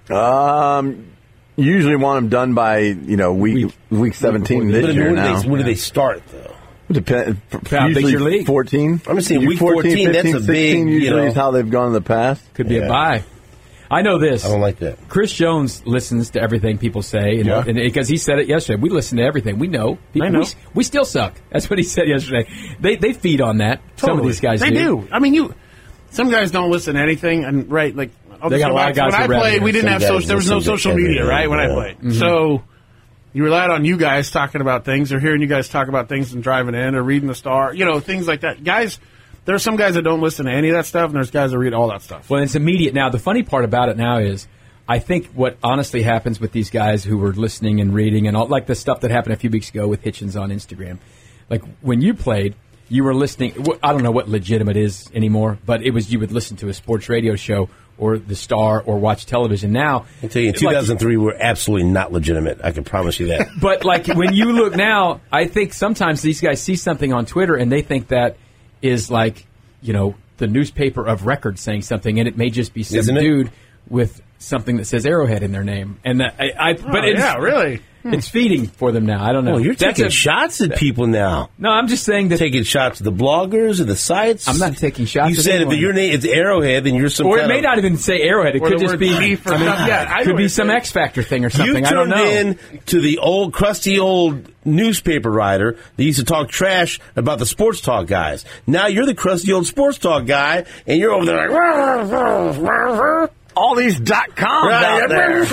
[SPEAKER 4] Um, usually want them done by you know week week, week seventeen
[SPEAKER 1] But
[SPEAKER 4] this
[SPEAKER 1] when
[SPEAKER 4] year
[SPEAKER 1] do
[SPEAKER 4] now.
[SPEAKER 1] They, when do they start though?
[SPEAKER 4] Depend.
[SPEAKER 3] How big's
[SPEAKER 4] Usually
[SPEAKER 3] your league?
[SPEAKER 4] fourteen.
[SPEAKER 1] I'm just saying
[SPEAKER 4] You
[SPEAKER 1] week fourteen, that's a
[SPEAKER 4] fifteen,
[SPEAKER 1] big,
[SPEAKER 4] sixteen
[SPEAKER 1] you
[SPEAKER 4] usually
[SPEAKER 1] know.
[SPEAKER 4] is how they've gone in the past.
[SPEAKER 3] Could be
[SPEAKER 1] Yeah.
[SPEAKER 3] a bye. I know this.
[SPEAKER 1] I don't like that.
[SPEAKER 3] Chris Jones listens to everything people say, and,
[SPEAKER 2] Yeah.
[SPEAKER 3] and because he said it yesterday. We listen to everything. We know. People,
[SPEAKER 2] I know.
[SPEAKER 3] We, we still suck. That's what he said yesterday. They they feed on that. Some of these guys
[SPEAKER 2] they
[SPEAKER 3] do.
[SPEAKER 2] do. I mean, you. Some guys don't listen to anything, and right, like I'll
[SPEAKER 3] They
[SPEAKER 2] just
[SPEAKER 3] got
[SPEAKER 2] go
[SPEAKER 3] a lot
[SPEAKER 2] back
[SPEAKER 3] of
[SPEAKER 2] to
[SPEAKER 3] guys
[SPEAKER 2] when I
[SPEAKER 3] who
[SPEAKER 2] played.
[SPEAKER 3] rather-
[SPEAKER 2] We didn't
[SPEAKER 1] some
[SPEAKER 2] have
[SPEAKER 1] guys
[SPEAKER 2] social. There was no
[SPEAKER 1] listen to
[SPEAKER 2] social media,
[SPEAKER 1] everything,
[SPEAKER 2] right? When I
[SPEAKER 1] yeah.
[SPEAKER 2] played,
[SPEAKER 3] Mm-hmm.
[SPEAKER 2] so you relied on you guys talking about things, or hearing you guys talk about things and driving in, or reading the Star, you know, things like that. Guys, there are some guys that don't listen to any of that stuff, and there's guys that read all that stuff.
[SPEAKER 3] Well, it's immediate now. The funny part about it now is, I think what honestly happens with these guys who were listening and reading and all, like the stuff that happened a few weeks ago with Hitchens on Instagram. Like when you played, you were listening. I don't know what legitimate is anymore, but it was you would listen to a sports radio show or the Star or watch television. Now,
[SPEAKER 1] I tell you, in two thousand three, like, we're absolutely not legitimate. I can promise you that.
[SPEAKER 3] But like when you look now, I think sometimes these guys see something on Twitter and they think that is like, you know, the newspaper of record saying something, and it may just be some
[SPEAKER 1] Isn't
[SPEAKER 3] dude
[SPEAKER 1] it?
[SPEAKER 3] with something that says Arrowhead in their name. And that, I, I,
[SPEAKER 2] Oh,
[SPEAKER 3] but it's,
[SPEAKER 2] yeah, really.
[SPEAKER 3] it's feeding for them now. I don't know.
[SPEAKER 1] Well, you're
[SPEAKER 3] That's
[SPEAKER 1] taking
[SPEAKER 3] a-
[SPEAKER 1] shots at people now.
[SPEAKER 3] No, I'm just saying that.
[SPEAKER 1] Taking shots at the bloggers or the sites.
[SPEAKER 3] I'm not taking shots
[SPEAKER 1] You
[SPEAKER 3] at
[SPEAKER 1] said
[SPEAKER 3] anyone.
[SPEAKER 1] if your name is Arrowhead, then you're some
[SPEAKER 3] Or it
[SPEAKER 1] kind
[SPEAKER 3] may
[SPEAKER 1] of,
[SPEAKER 3] not even say Arrowhead. It
[SPEAKER 2] Or
[SPEAKER 3] could
[SPEAKER 2] the
[SPEAKER 3] just
[SPEAKER 2] word
[SPEAKER 3] be.
[SPEAKER 2] beef or
[SPEAKER 3] I mean,
[SPEAKER 2] something. Yeah, I
[SPEAKER 3] it
[SPEAKER 2] know
[SPEAKER 3] could
[SPEAKER 2] what
[SPEAKER 3] be
[SPEAKER 2] you're
[SPEAKER 3] some
[SPEAKER 2] saying.
[SPEAKER 3] X Factor thing or
[SPEAKER 1] You
[SPEAKER 3] something. I don't
[SPEAKER 1] turned
[SPEAKER 3] know.
[SPEAKER 1] in to the old, crusty old newspaper writer that used to talk trash about the sports talk guys. Now you're the crusty old sports talk guy, and you're over there like,
[SPEAKER 4] All these dot coms out there.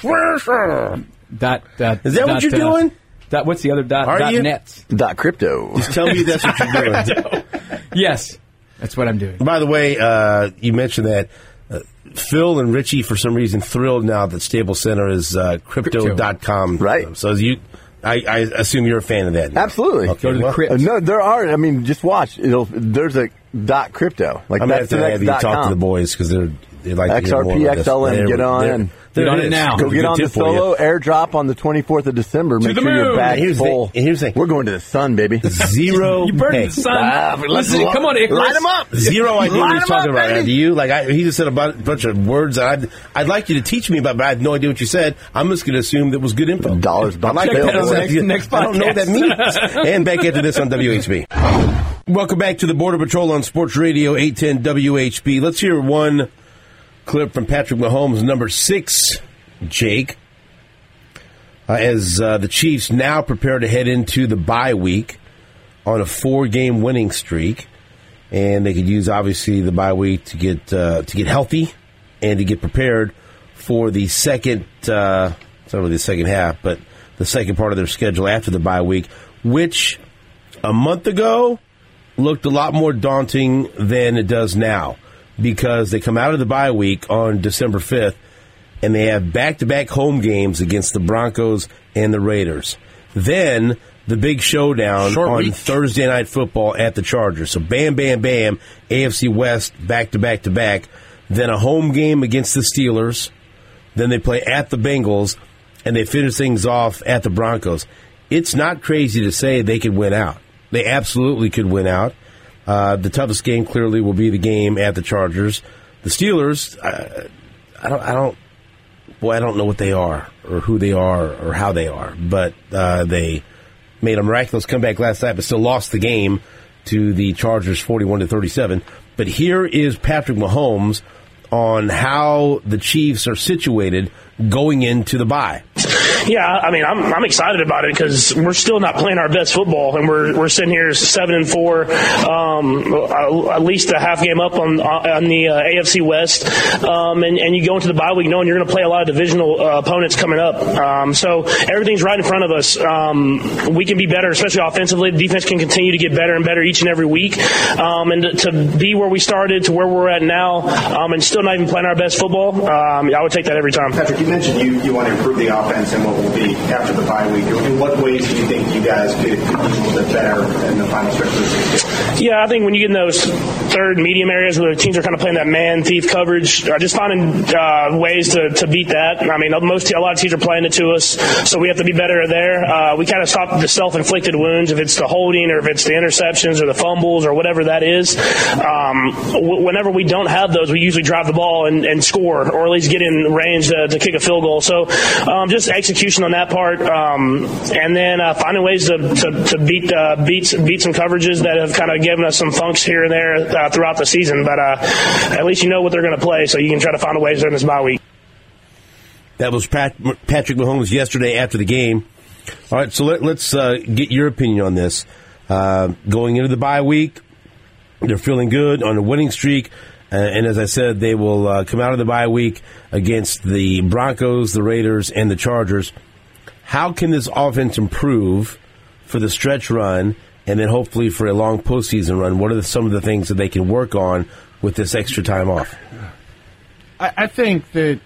[SPEAKER 3] Dot, dot,
[SPEAKER 1] Is that what
[SPEAKER 3] dot,
[SPEAKER 1] you're
[SPEAKER 3] uh,
[SPEAKER 1] doing?
[SPEAKER 3] Dot, what's the other dot?
[SPEAKER 1] Are
[SPEAKER 3] dot
[SPEAKER 1] you?
[SPEAKER 3] nets.
[SPEAKER 4] Dot crypto.
[SPEAKER 1] Just tell me that's what you're doing.
[SPEAKER 3] Yes, that's what I'm doing.
[SPEAKER 1] By the way, uh, you mentioned that uh, Phil and Richie, for some reason, thrilled now that Stable Center is uh, crypto dot com.
[SPEAKER 4] Right.
[SPEAKER 1] So you, I, I assume you're a fan of that. now.
[SPEAKER 4] Absolutely.
[SPEAKER 1] Okay,
[SPEAKER 3] Go to the
[SPEAKER 1] well,
[SPEAKER 3] crypt.
[SPEAKER 4] Uh, no, there are. I mean, just watch. It'll. There's a dot crypto. Like
[SPEAKER 1] I'm going
[SPEAKER 4] that's
[SPEAKER 1] to
[SPEAKER 4] the
[SPEAKER 1] have
[SPEAKER 4] next
[SPEAKER 1] you
[SPEAKER 4] dot
[SPEAKER 1] talk
[SPEAKER 4] com.
[SPEAKER 1] to the boys because they're they like
[SPEAKER 4] X
[SPEAKER 1] to hear
[SPEAKER 4] R P,
[SPEAKER 1] more about this.
[SPEAKER 4] X L M,
[SPEAKER 1] There-
[SPEAKER 4] get on
[SPEAKER 1] there-
[SPEAKER 4] and-
[SPEAKER 1] there
[SPEAKER 3] Get on
[SPEAKER 1] is.
[SPEAKER 3] it now.
[SPEAKER 4] Go
[SPEAKER 1] Good
[SPEAKER 4] get on the
[SPEAKER 1] tip for you.
[SPEAKER 4] solo airdrop on the twenty-fourth of December. Make
[SPEAKER 3] the
[SPEAKER 4] sure your
[SPEAKER 3] moon.
[SPEAKER 4] bag's
[SPEAKER 1] Here's the-
[SPEAKER 4] full.
[SPEAKER 1] here's the thing.
[SPEAKER 4] We're going to the sun, baby.
[SPEAKER 1] Zero.
[SPEAKER 3] You burned
[SPEAKER 1] hey,
[SPEAKER 3] the sun.
[SPEAKER 4] Ah, but let's
[SPEAKER 3] Listen,
[SPEAKER 4] lo-
[SPEAKER 3] come on, Icarus.
[SPEAKER 4] Line 'em up.
[SPEAKER 1] Zero idea what
[SPEAKER 4] Line
[SPEAKER 1] he's
[SPEAKER 4] 'em
[SPEAKER 1] talking
[SPEAKER 4] up,
[SPEAKER 1] about.
[SPEAKER 4] baby.
[SPEAKER 1] Do you? Like, I, he just said a bu- bunch of words that I'd, I'd like you to teach me about, but I have no idea what you said. I'm just going to assume that was good info.
[SPEAKER 4] Dollars,
[SPEAKER 1] I like
[SPEAKER 3] Check
[SPEAKER 1] that.
[SPEAKER 3] that out next-
[SPEAKER 1] I
[SPEAKER 3] next
[SPEAKER 1] don't know what that
[SPEAKER 3] podcast.
[SPEAKER 1] means. And back into this on W H B. Welcome back to the Border Patrol on Sports Radio eight ten W H B. Let's hear one clip from Patrick Mahomes, number six, Jake, uh, as uh, the Chiefs now prepare to head into the bye week on a four-game winning streak, and they could use obviously the bye week to get uh, to get healthy and to get prepared for the second. Uh, it's not really the second half, but the second part of their schedule after the bye week, which a month ago looked a lot more daunting than it does now, because they come out of the bye week on December fifth, and they have back-to-back home games against the Broncos and the Raiders. Then the big showdown
[SPEAKER 2] Short
[SPEAKER 1] on
[SPEAKER 2] week.
[SPEAKER 1] Thursday Night Football at the Chargers. So bam, bam, bam, A F C West back-to-back-to-back. Then a home game against the Steelers. Then they play at the Bengals, and they finish things off at the Broncos. It's not crazy to say they could win out. They absolutely could win out. Uh, the toughest game clearly will be the game at the Chargers. The Steelers, uh, I don't, I don't, boy, I don't know what they are or who they are or how they are, but uh, they made a miraculous comeback last night, but still lost the game to the Chargers, forty-one to thirty-seven. But here is Patrick Mahomes on how the Chiefs are situated going into the bye.
[SPEAKER 5] Yeah, I mean, I'm I'm excited about it because we're still not playing our best football, and we're we're sitting here seven and four, um, at least a half game up on on the uh, A F C West, um, and and you go into the bye week knowing you're going to play a lot of divisional uh, opponents coming up. Um, so everything's right in front of us. Um, we can be better, especially offensively. The defense can continue to get better and better each and every week, um, and to, to be where we started to where we're at now, um, and still not even playing our best football. Um, I would take that every time.
[SPEAKER 6] Patrick, you mentioned you, you want to improve the offense and what will be after the bye week. In what ways do you think you guys could be a little bit better in the final stretch of the season?
[SPEAKER 5] Yeah, I think when you get in those third medium areas where the teams are kind of playing that man-thief coverage, uh, just finding uh, ways to, to beat that. I mean, most a lot of teams are playing it to us, so we have to be better there. Uh, we kind of stop the self-inflicted wounds, if it's the holding or if it's the interceptions or the fumbles or whatever that is. Um, w- whenever we don't have those, we usually drive the ball and, and score, or at least get in range to, to kick a field goal. So um, just execution on that part, um, and then uh, finding ways to, to, to beat uh, beat beat some coverages that have kind of given us some funks here and there uh, throughout the season. But uh, at least you know what they're going to play, so you can try to find a ways during this bye week.
[SPEAKER 1] That was Pat, Patrick Mahomes yesterday after the game. All right, so let, let's uh, get your opinion on this. Uh, going into the bye week, they're feeling good on a winning streak. Uh, and as I said, they will uh, come out of the bye week against the Broncos, the Raiders, and the Chargers. How can this offense improve for the stretch run and then hopefully for a long postseason run? What are the, some of the things that they can work on with this extra time off?
[SPEAKER 2] I, I think that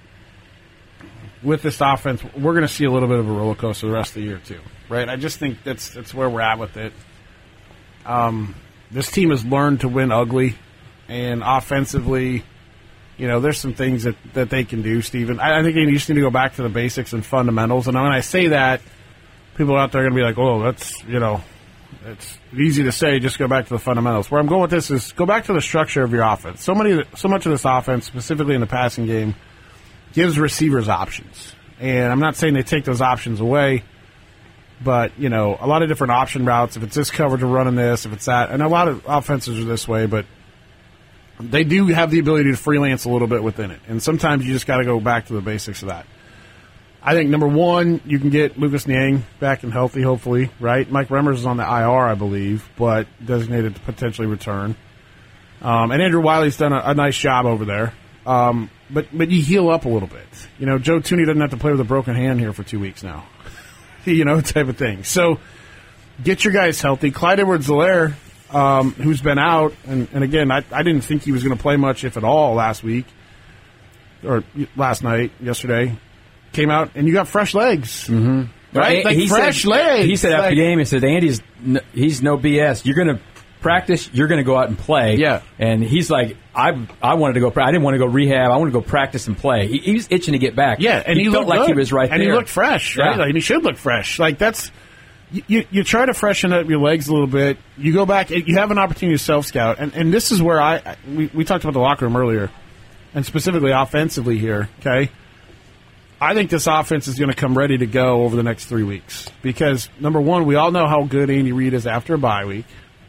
[SPEAKER 2] with this offense, we're going to see a little bit of a roller coaster the rest of the year too, right? I just think that's that's where we're at with it. Um, this team has learned to win ugly, and offensively, you know, there's some things that, that they can do, Stephen. I, I think they just need to go back to the basics and fundamentals. And when I say that, people out there are going to be like, oh, that's, you know, it's easy to say, just go back to the fundamentals. Where I'm going with this is go back to the structure of your offense. So many, so much of this offense, specifically in the passing game, gives receivers options. And I'm not saying they take those options away, but, you know, a lot of different option routes. If it's this coverage, we're running this. If it's that. And a lot of offenses are this way, but they do have the ability to freelance a little bit within it. And sometimes you just got to go back to the basics of that. I think, number one, you can get Lucas Niang back and healthy, hopefully, right? Mike Remmers is on the I R, I believe, but designated to potentially return. Um, and Andrew Wiley's done a, a nice job over there. Um, but but you heal up a little bit. You know, Joe Tooney doesn't have to play with a broken hand here for two weeks now. You know, type of thing. So get your guys healthy. Clyde Edwards-Helaire, um, who's been out, and, and again, I, I didn't think he was going to play much, if at all, last week, or last night, yesterday. Came out, and you got fresh legs.
[SPEAKER 3] Mm-hmm.
[SPEAKER 2] Right? Like
[SPEAKER 3] he
[SPEAKER 2] fresh
[SPEAKER 3] said,
[SPEAKER 2] legs.
[SPEAKER 3] He said after
[SPEAKER 2] like,
[SPEAKER 3] the game, he said, Andy's, n- he's no B S. You're going to practice, you're going to go out and play.
[SPEAKER 2] Yeah.
[SPEAKER 3] And he's like, I I wanted to go, I didn't want to go rehab, I want to go practice and play. He, he was itching to get back.
[SPEAKER 2] Yeah, and he,
[SPEAKER 3] he felt
[SPEAKER 2] looked
[SPEAKER 3] like
[SPEAKER 2] good.
[SPEAKER 3] he was right
[SPEAKER 2] and
[SPEAKER 3] there.
[SPEAKER 2] And he looked fresh, right?
[SPEAKER 3] Yeah.
[SPEAKER 2] Like, and he should look fresh. Like, that's, you, you try to freshen up your legs a little bit. You go back, you have an opportunity to self-scout. And, and this is where I, we, we talked about the locker room earlier, and specifically offensively here, okay? I think this offense is going to come ready to go over the next three weeks. Because, number one, we all know how good Andy Reid is after a bye week.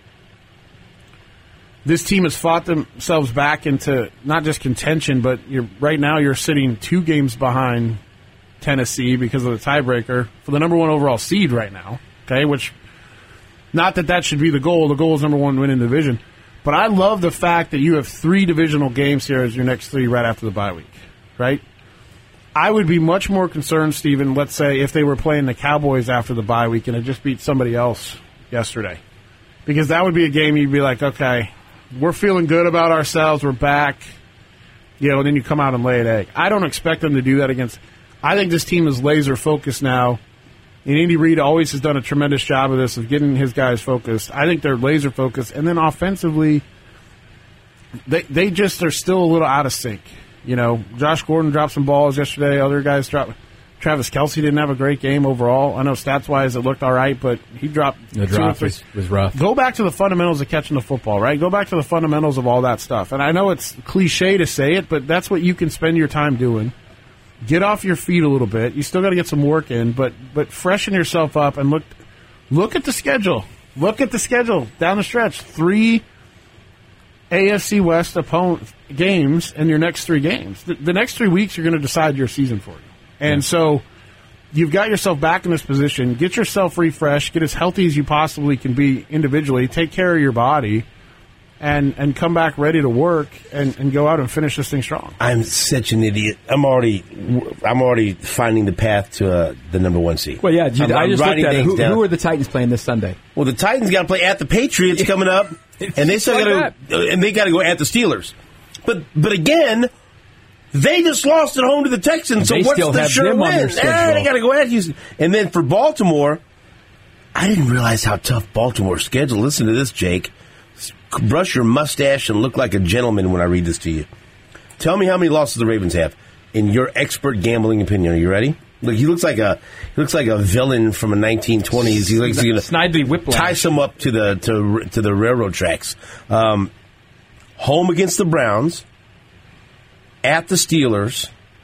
[SPEAKER 2] This team has fought themselves back into not just contention, but you're, right now you're sitting two games behind Tennessee because of the tiebreaker for the number one overall seed right now. Okay, which, not that that should be the goal. The goal is number one, win in the division. But I love the fact that you have three divisional games here as your next three right after the bye week, right? I would be much more concerned, Stephen, let's say, if they were playing the Cowboys after the bye week and had just beat somebody else yesterday. Because that would be a game you'd be like, okay, we're feeling good about ourselves, we're back. You know, and then you come out and lay an egg. I don't expect them to do that against... I think this team is laser-focused now. And Andy Reid always has done a tremendous job of this, of getting his guys focused. I think they're laser-focused. And then offensively, they they just are still a little out of sync. You know, Josh Gordon dropped some balls yesterday. Other guys dropped. Travis Kelce didn't have a great game overall. I know stats-wise it looked all right, but he dropped
[SPEAKER 3] the
[SPEAKER 2] two or
[SPEAKER 3] drop
[SPEAKER 2] three.
[SPEAKER 3] was, was rough.
[SPEAKER 2] Go back to the fundamentals of catching the football, right? Go back to the fundamentals of all that stuff. And I know it's cliche to say it, but that's what you can spend your time doing. Get off your feet a little bit. You still got to get some work in, but but freshen yourself up and look look at the schedule. Look at the schedule down the stretch. Three A F C West opponent games in your next three games. The, the next three weeks are going to decide your season for you. And yeah. so you've got yourself back in this position. Get yourself refreshed. Get as healthy as you possibly can be individually. Take care of your body. And, and come back ready to work and, and go out and finish this thing strong.
[SPEAKER 1] I'm such an idiot. I'm already I'm already finding the path to uh, the number one seed.
[SPEAKER 3] Well, yeah, you,
[SPEAKER 1] I'm,
[SPEAKER 3] I
[SPEAKER 1] I'm
[SPEAKER 3] just looked at it. Who, who are the Titans playing this Sunday?
[SPEAKER 1] Well, the Titans got to play at the Patriots coming up, and they still
[SPEAKER 3] like
[SPEAKER 1] got to and they got to go at the Steelers. But but again, they just lost at home to the Texans. So
[SPEAKER 3] they
[SPEAKER 1] what's
[SPEAKER 3] still
[SPEAKER 1] the
[SPEAKER 3] have
[SPEAKER 1] sure
[SPEAKER 3] them
[SPEAKER 1] win?
[SPEAKER 3] on their
[SPEAKER 1] Ah,
[SPEAKER 3] schedule.
[SPEAKER 1] they got to go at Houston. And then for Baltimore, I didn't realize how tough Baltimore's schedule. Listen to this, Jake. Brush your mustache and look like a gentleman when I read this to you. Tell me how many losses the Ravens have in your expert gambling opinion. Are you ready? Look, he looks like a he looks like a villain from the nineteen twenties. He looks like
[SPEAKER 3] Snidely Whiplash.
[SPEAKER 1] Tie some up to the to to the railroad tracks. Um, home against the Browns, at the Steelers,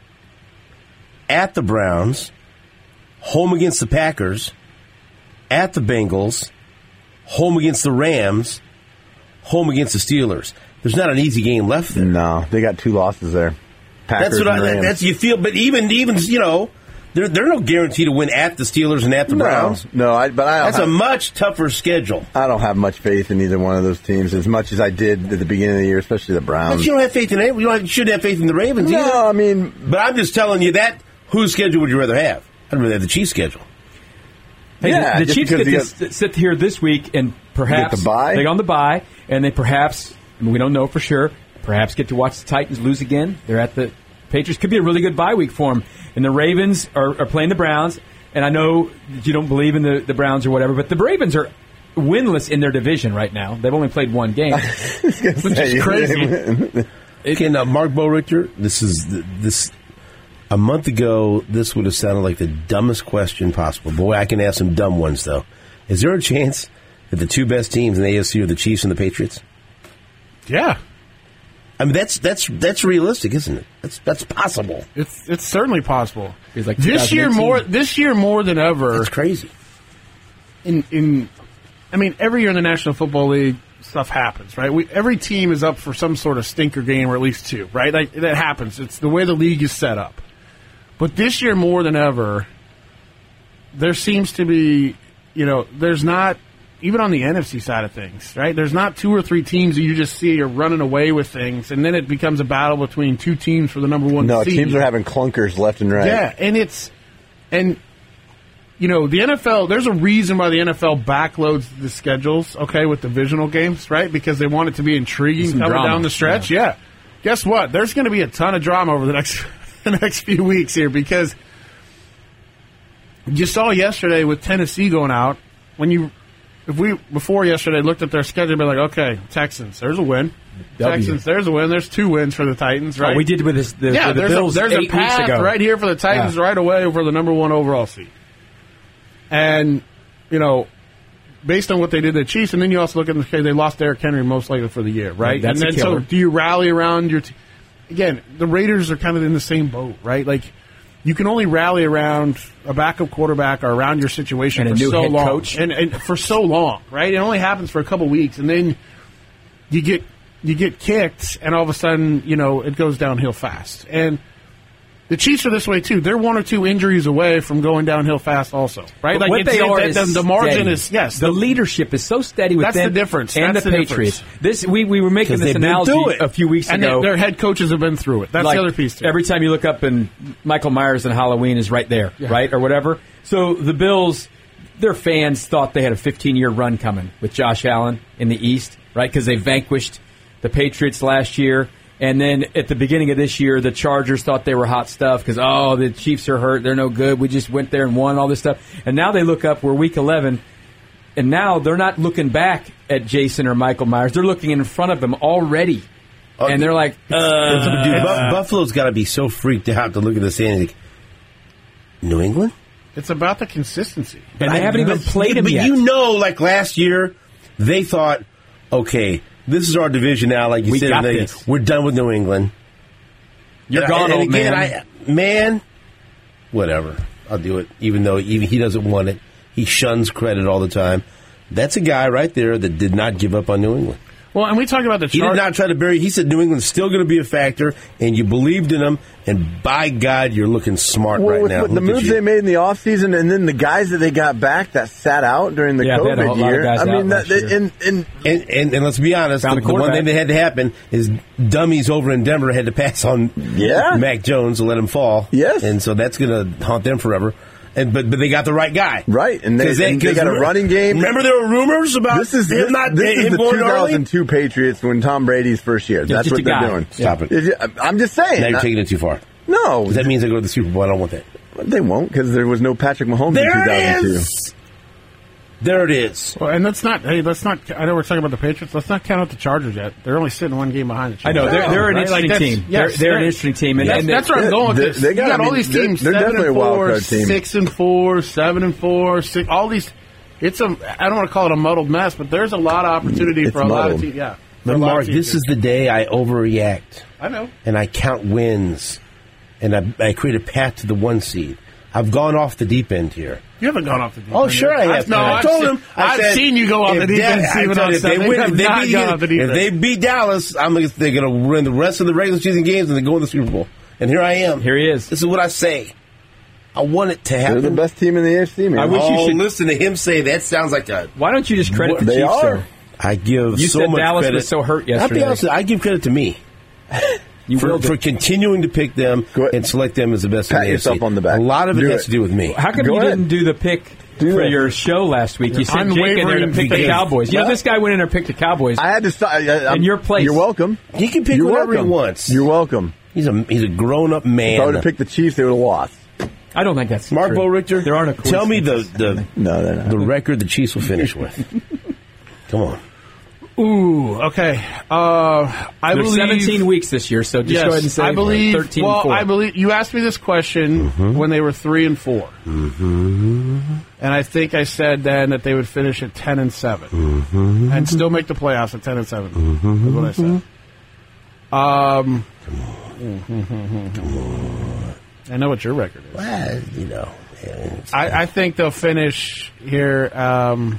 [SPEAKER 1] at the Browns, home against the Packers, at the Bengals, home against the Rams, home against the Steelers. There's not an easy game left there.
[SPEAKER 4] No, they got two losses there. Packers
[SPEAKER 1] that's what
[SPEAKER 4] and
[SPEAKER 1] I.
[SPEAKER 4] Rams.
[SPEAKER 1] That's you feel, but even even you know, there there's no guarantee to win at the Steelers and at the
[SPEAKER 4] no,
[SPEAKER 1] Browns.
[SPEAKER 4] No, I, but I don't
[SPEAKER 1] that's
[SPEAKER 4] have,
[SPEAKER 1] a much tougher schedule.
[SPEAKER 4] I don't have much faith in either one of those teams as much as I did at the beginning of the year, especially the Browns.
[SPEAKER 1] But you don't have faith in it. You don't have, you shouldn't have faith in the Ravens
[SPEAKER 4] no,
[SPEAKER 1] either.
[SPEAKER 4] I mean,
[SPEAKER 1] but I'm just telling you that. Whose schedule would you rather have? I'd rather have the Chiefs' schedule.
[SPEAKER 3] Hey,
[SPEAKER 4] yeah,
[SPEAKER 3] the, the Chiefs get to
[SPEAKER 4] got,
[SPEAKER 3] s- sit here this week and perhaps
[SPEAKER 4] get the bye.
[SPEAKER 3] they go on the bye, and they perhaps, we don't know for sure, perhaps get to watch the Titans lose again. They're at the Patriots. Could be a really good bye week for them. And the Ravens are, are playing the Browns, and I know that you don't believe in the, the Browns or whatever, but the Ravens are winless in their division right now. They've only played one game, which is crazy.
[SPEAKER 1] Okay, now Mark Borichter, this is this. A month ago, this would have sounded like the dumbest question possible. Boy, I can ask some dumb ones though. Is there a chance that the two best teams in the A F C are the Chiefs and the Patriots?
[SPEAKER 2] Yeah.
[SPEAKER 1] I mean, that's that's that's realistic, isn't it? That's that's possible.
[SPEAKER 2] It's it's certainly possible.
[SPEAKER 3] It's like
[SPEAKER 2] this year more this year more than ever.
[SPEAKER 1] That's crazy.
[SPEAKER 2] In in, I mean, every year in the National Football League, stuff happens, right? We, every team is up for some sort of stinker game, or at least two, right? Like, that happens. It's the way the league is set up. But this year more than ever, there seems to be, you know, there's not. Even on the N F C side of things, right? There's not two or three teams that you just see are running away with things, and then it becomes a battle between two teams for the number one
[SPEAKER 4] no,
[SPEAKER 2] seed.
[SPEAKER 4] No, teams are having clunkers left and right.
[SPEAKER 2] Yeah, and it's, and, you know, the N F L, there's a reason why the N F L backloads the schedules, okay, with divisional games, right? Because they want it to be intriguing
[SPEAKER 3] Some
[SPEAKER 2] coming
[SPEAKER 3] drama.
[SPEAKER 2] down the stretch. Yeah. yeah. Guess what? There's going to be a ton of drama over the next, the next few weeks here, because you saw yesterday with Tennessee going out, when you, If we, before yesterday, looked at their schedule and be like, okay, Texans, there's a win.
[SPEAKER 3] W.
[SPEAKER 2] Texans, there's a win. There's two wins for the Titans, right?
[SPEAKER 3] Oh, we did with this, the,
[SPEAKER 2] yeah,
[SPEAKER 3] with the
[SPEAKER 2] there's
[SPEAKER 3] Bills
[SPEAKER 2] a, there's
[SPEAKER 3] eight
[SPEAKER 2] a path
[SPEAKER 3] weeks ago.
[SPEAKER 2] right here for the Titans
[SPEAKER 3] Yeah.
[SPEAKER 2] right away for the number one overall seed. And, you know, based on what they did to the Chiefs, and then you also look at the okay, they lost Derrick Henry most likely for the year, right?
[SPEAKER 3] That's
[SPEAKER 2] and
[SPEAKER 3] a
[SPEAKER 2] then
[SPEAKER 3] killer.
[SPEAKER 2] so do you rally around your team? Again, the Raiders are kind of in the same boat, right? Like, you can only rally around a backup quarterback or around your situation
[SPEAKER 3] And a
[SPEAKER 2] for
[SPEAKER 3] new
[SPEAKER 2] so
[SPEAKER 3] head
[SPEAKER 2] long,
[SPEAKER 3] coach.
[SPEAKER 2] and, and for so long, right? It only happens for a couple weeks, and then you get you get kicked, and all of a sudden, you know, it goes downhill fast. And the Chiefs are this way too. They're one or two injuries away from going downhill fast, also, right?
[SPEAKER 3] But what
[SPEAKER 2] it's-
[SPEAKER 3] they are
[SPEAKER 2] the,
[SPEAKER 3] is
[SPEAKER 2] the, the margin
[SPEAKER 3] steady.
[SPEAKER 2] is yes.
[SPEAKER 3] The leadership is so steady with
[SPEAKER 2] That's
[SPEAKER 3] them
[SPEAKER 2] the difference.
[SPEAKER 3] and
[SPEAKER 2] That's
[SPEAKER 3] the
[SPEAKER 2] the
[SPEAKER 3] Patriots.
[SPEAKER 2] difference.
[SPEAKER 3] This we we were making
[SPEAKER 1] 'Cause
[SPEAKER 3] this
[SPEAKER 1] they've been
[SPEAKER 3] analogy
[SPEAKER 1] through it.
[SPEAKER 3] a few weeks
[SPEAKER 2] and
[SPEAKER 3] ago.
[SPEAKER 2] their, their head coaches have been through it. That's
[SPEAKER 3] Like,
[SPEAKER 2] the other piece. To it.
[SPEAKER 3] every time you look up and Michael Myers and Halloween is right there,
[SPEAKER 2] Yeah.
[SPEAKER 3] right, or whatever. So the Bills, their fans thought they had a fifteen-year run coming with Josh Allen in the East, right, because they vanquished the Patriots last year. And then at the beginning of this year, the Chargers thought they were hot stuff because, oh, the Chiefs are hurt. They're no good. We just went there and won all this stuff. And now they look up, we're week eleven, and now they're not looking back at Jason or Michael Myers. They're looking in front of them already.
[SPEAKER 1] Oh,
[SPEAKER 3] and they're like, uh,
[SPEAKER 1] Dude, Bu- Buffalo's got to be so freaked out to look at this and think, New England?
[SPEAKER 2] It's about the consistency.
[SPEAKER 3] and they haven't even
[SPEAKER 1] But-
[SPEAKER 3] played him
[SPEAKER 1] but
[SPEAKER 3] yet.
[SPEAKER 1] you know, like last year, they thought, okay, this is our division now. Like you
[SPEAKER 3] We
[SPEAKER 1] said,
[SPEAKER 3] got
[SPEAKER 1] they,
[SPEAKER 3] this.
[SPEAKER 1] we're done with New England.
[SPEAKER 3] You're
[SPEAKER 1] And-
[SPEAKER 3] gone,
[SPEAKER 1] and
[SPEAKER 3] old
[SPEAKER 1] again,
[SPEAKER 3] man.
[SPEAKER 1] I, man, whatever. I'll do it, even though even he doesn't want it. He shuns credit all the time. That's a guy right there that did not give up on New England.
[SPEAKER 2] Well, and we talked about the
[SPEAKER 1] He did
[SPEAKER 2] Chargers.
[SPEAKER 1] not try to bury. He said New England's still going to be a factor, and you believed in them. And by God, you're looking smart
[SPEAKER 4] Well,
[SPEAKER 1] right
[SPEAKER 4] with
[SPEAKER 1] now.
[SPEAKER 4] what the
[SPEAKER 1] Look at
[SPEAKER 4] moves
[SPEAKER 1] you.
[SPEAKER 4] they made in the offseason, and then the guys that they got back that sat out during the
[SPEAKER 3] Yeah, they had a
[SPEAKER 4] COVID
[SPEAKER 3] whole lot of
[SPEAKER 4] year.
[SPEAKER 3] guys
[SPEAKER 4] I
[SPEAKER 3] out
[SPEAKER 4] mean, that,
[SPEAKER 3] last year.
[SPEAKER 4] and, and
[SPEAKER 1] And, and, and let's be honest,
[SPEAKER 3] Found
[SPEAKER 1] the,
[SPEAKER 3] a
[SPEAKER 1] the one
[SPEAKER 3] quarterback.
[SPEAKER 1] thing that had to happen is dummies over in Denver had to pass on
[SPEAKER 4] Yeah.
[SPEAKER 1] Mac Jones and let him fall.
[SPEAKER 4] Yes.
[SPEAKER 1] And so that's going to haunt them forever. And but but they got the right guy.
[SPEAKER 4] Right, and they-
[SPEAKER 1] 'Cause
[SPEAKER 4] and they
[SPEAKER 1] 'cause
[SPEAKER 4] got a running game.
[SPEAKER 1] Remember there were rumors about
[SPEAKER 4] this is
[SPEAKER 1] him
[SPEAKER 4] this,
[SPEAKER 1] not
[SPEAKER 4] this is
[SPEAKER 1] him
[SPEAKER 4] the
[SPEAKER 1] going
[SPEAKER 4] two
[SPEAKER 1] early?
[SPEAKER 4] thousand two Patriots when Tom Brady's first year. That's
[SPEAKER 3] just
[SPEAKER 4] what
[SPEAKER 3] a
[SPEAKER 4] they're
[SPEAKER 3] guy.
[SPEAKER 4] doing.
[SPEAKER 1] Stop it.
[SPEAKER 4] Is it- I'm just saying.
[SPEAKER 1] Now you're
[SPEAKER 4] I-
[SPEAKER 1] taking it too far.
[SPEAKER 4] no,
[SPEAKER 1] 'Cause that means they go to the Super Bowl. I don't want that.
[SPEAKER 4] they won't because there was no Patrick Mahomes in two
[SPEAKER 1] There it
[SPEAKER 4] thousand two.
[SPEAKER 1] is. There it is.
[SPEAKER 2] Well, and let's not. Hey, let's not. I know we're talking about the Patriots. Let's not count out the Chargers yet. They're only sitting one game behind the
[SPEAKER 3] I
[SPEAKER 2] Chiefs.
[SPEAKER 3] know. They're, they're an
[SPEAKER 2] Right? Like,
[SPEAKER 3] interesting
[SPEAKER 2] that's-
[SPEAKER 3] team.
[SPEAKER 2] yes,
[SPEAKER 3] they're, they're an interesting team. And,
[SPEAKER 2] That's,
[SPEAKER 3] and
[SPEAKER 2] that's where I'm
[SPEAKER 4] they-
[SPEAKER 2] going with
[SPEAKER 4] they-
[SPEAKER 2] this.
[SPEAKER 4] they
[SPEAKER 2] you
[SPEAKER 4] gotta
[SPEAKER 2] got all
[SPEAKER 4] be-
[SPEAKER 2] these teams:
[SPEAKER 4] they're- they're
[SPEAKER 2] seven
[SPEAKER 4] definitely
[SPEAKER 2] and
[SPEAKER 4] a wild
[SPEAKER 2] four,
[SPEAKER 4] card team.
[SPEAKER 2] six and four, seven and four, six. All these. It's a. I don't want to call it a muddled mess, but there's a lot of opportunity
[SPEAKER 4] It's
[SPEAKER 2] for a lot of
[SPEAKER 4] muddled.
[SPEAKER 2] teams. Yeah. for
[SPEAKER 1] But
[SPEAKER 2] a lot of
[SPEAKER 1] Mark,
[SPEAKER 2] teams
[SPEAKER 1] this
[SPEAKER 2] here.
[SPEAKER 1] is the day I overreact.
[SPEAKER 2] I know.
[SPEAKER 1] And I count wins. And I, I create a path to the one seed. I've gone off the deep end here.
[SPEAKER 2] You haven't gone off the deep
[SPEAKER 1] Oh,
[SPEAKER 2] end.
[SPEAKER 1] sure I have.
[SPEAKER 2] No,
[SPEAKER 1] I
[SPEAKER 2] I've
[SPEAKER 1] told
[SPEAKER 2] seen,
[SPEAKER 1] him. I
[SPEAKER 2] I've
[SPEAKER 1] said,
[SPEAKER 2] seen you go off the
[SPEAKER 1] if
[SPEAKER 2] deep
[SPEAKER 1] Da-
[SPEAKER 2] end.
[SPEAKER 1] I
[SPEAKER 2] Steven,
[SPEAKER 1] told
[SPEAKER 2] on
[SPEAKER 1] you, if
[SPEAKER 2] Sunday.
[SPEAKER 1] they
[SPEAKER 2] You
[SPEAKER 1] win,
[SPEAKER 2] have
[SPEAKER 1] if they
[SPEAKER 2] not
[SPEAKER 1] beat,
[SPEAKER 2] gone off the deep
[SPEAKER 1] if
[SPEAKER 2] end.
[SPEAKER 1] they beat Dallas, I'm gonna, they're going to win the rest of the regular season games and they go in the Super Bowl. And here I am.
[SPEAKER 3] Here he is.
[SPEAKER 1] This is what I say. I want it to happen.
[SPEAKER 4] They're the best team in the A F C, man.
[SPEAKER 3] I wish you
[SPEAKER 1] oh,
[SPEAKER 3] should-
[SPEAKER 1] listen to him say that sounds like a.
[SPEAKER 3] why don't you just credit the
[SPEAKER 4] They
[SPEAKER 3] Chiefs,
[SPEAKER 4] are.
[SPEAKER 3] though?
[SPEAKER 1] I give
[SPEAKER 3] You
[SPEAKER 1] so
[SPEAKER 3] said
[SPEAKER 1] much
[SPEAKER 3] Dallas
[SPEAKER 1] credit.
[SPEAKER 3] was so hurt
[SPEAKER 1] I'll be
[SPEAKER 3] yesterday.
[SPEAKER 1] honest with you, I give credit to me.
[SPEAKER 3] You
[SPEAKER 1] for,
[SPEAKER 3] will
[SPEAKER 1] for
[SPEAKER 3] do.
[SPEAKER 1] continuing to pick them
[SPEAKER 4] Go ahead.
[SPEAKER 1] and select them as the best
[SPEAKER 4] Pat
[SPEAKER 1] in the A F C.
[SPEAKER 4] yourself on the back.
[SPEAKER 1] A lot of it
[SPEAKER 4] Do
[SPEAKER 1] has
[SPEAKER 4] it.
[SPEAKER 1] to do with me.
[SPEAKER 3] How come
[SPEAKER 4] Go
[SPEAKER 3] you
[SPEAKER 4] ahead.
[SPEAKER 3] didn't do the pick
[SPEAKER 4] Do
[SPEAKER 3] for
[SPEAKER 4] it.
[SPEAKER 3] your show last week? You sent Jake in there to
[SPEAKER 2] unwavering
[SPEAKER 3] pick the
[SPEAKER 1] because-
[SPEAKER 3] Cowboys. You know,
[SPEAKER 1] What?
[SPEAKER 3] this guy went in there and picked the Cowboys.
[SPEAKER 4] I had to stop.
[SPEAKER 3] In your place.
[SPEAKER 4] You're welcome.
[SPEAKER 1] He can pick
[SPEAKER 4] You're
[SPEAKER 1] whatever
[SPEAKER 4] welcome.
[SPEAKER 1] he wants.
[SPEAKER 4] You're welcome.
[SPEAKER 1] He's a he's a grown up man.
[SPEAKER 4] If I would have picked the Chiefs, they would have lost.
[SPEAKER 3] I don't think that's
[SPEAKER 1] Mark
[SPEAKER 3] true.
[SPEAKER 1] Bo Richter,
[SPEAKER 3] There are no
[SPEAKER 1] tell me the
[SPEAKER 3] coincidences.
[SPEAKER 1] the,
[SPEAKER 4] No, they're not.
[SPEAKER 1] the record the Chiefs will finish with. Come on.
[SPEAKER 2] Ooh, okay. Uh, I
[SPEAKER 3] There's
[SPEAKER 2] believe
[SPEAKER 3] seventeen weeks this year, so just
[SPEAKER 2] yes,
[SPEAKER 3] go ahead and say
[SPEAKER 2] I believe.
[SPEAKER 3] thirteen
[SPEAKER 2] well,
[SPEAKER 3] and four.
[SPEAKER 2] I believe you asked me this question
[SPEAKER 1] Mm-hmm.
[SPEAKER 2] when they were three and four,
[SPEAKER 1] Mm-hmm.
[SPEAKER 2] and I think I said then that they would finish at ten and seven
[SPEAKER 1] Mm-hmm.
[SPEAKER 2] and still make the playoffs at ten and seven.
[SPEAKER 1] Mm-hmm.
[SPEAKER 2] That's what I said. Um, I know what your record is.
[SPEAKER 1] Well, you know. it's-
[SPEAKER 2] I, I think they'll finish here. Um,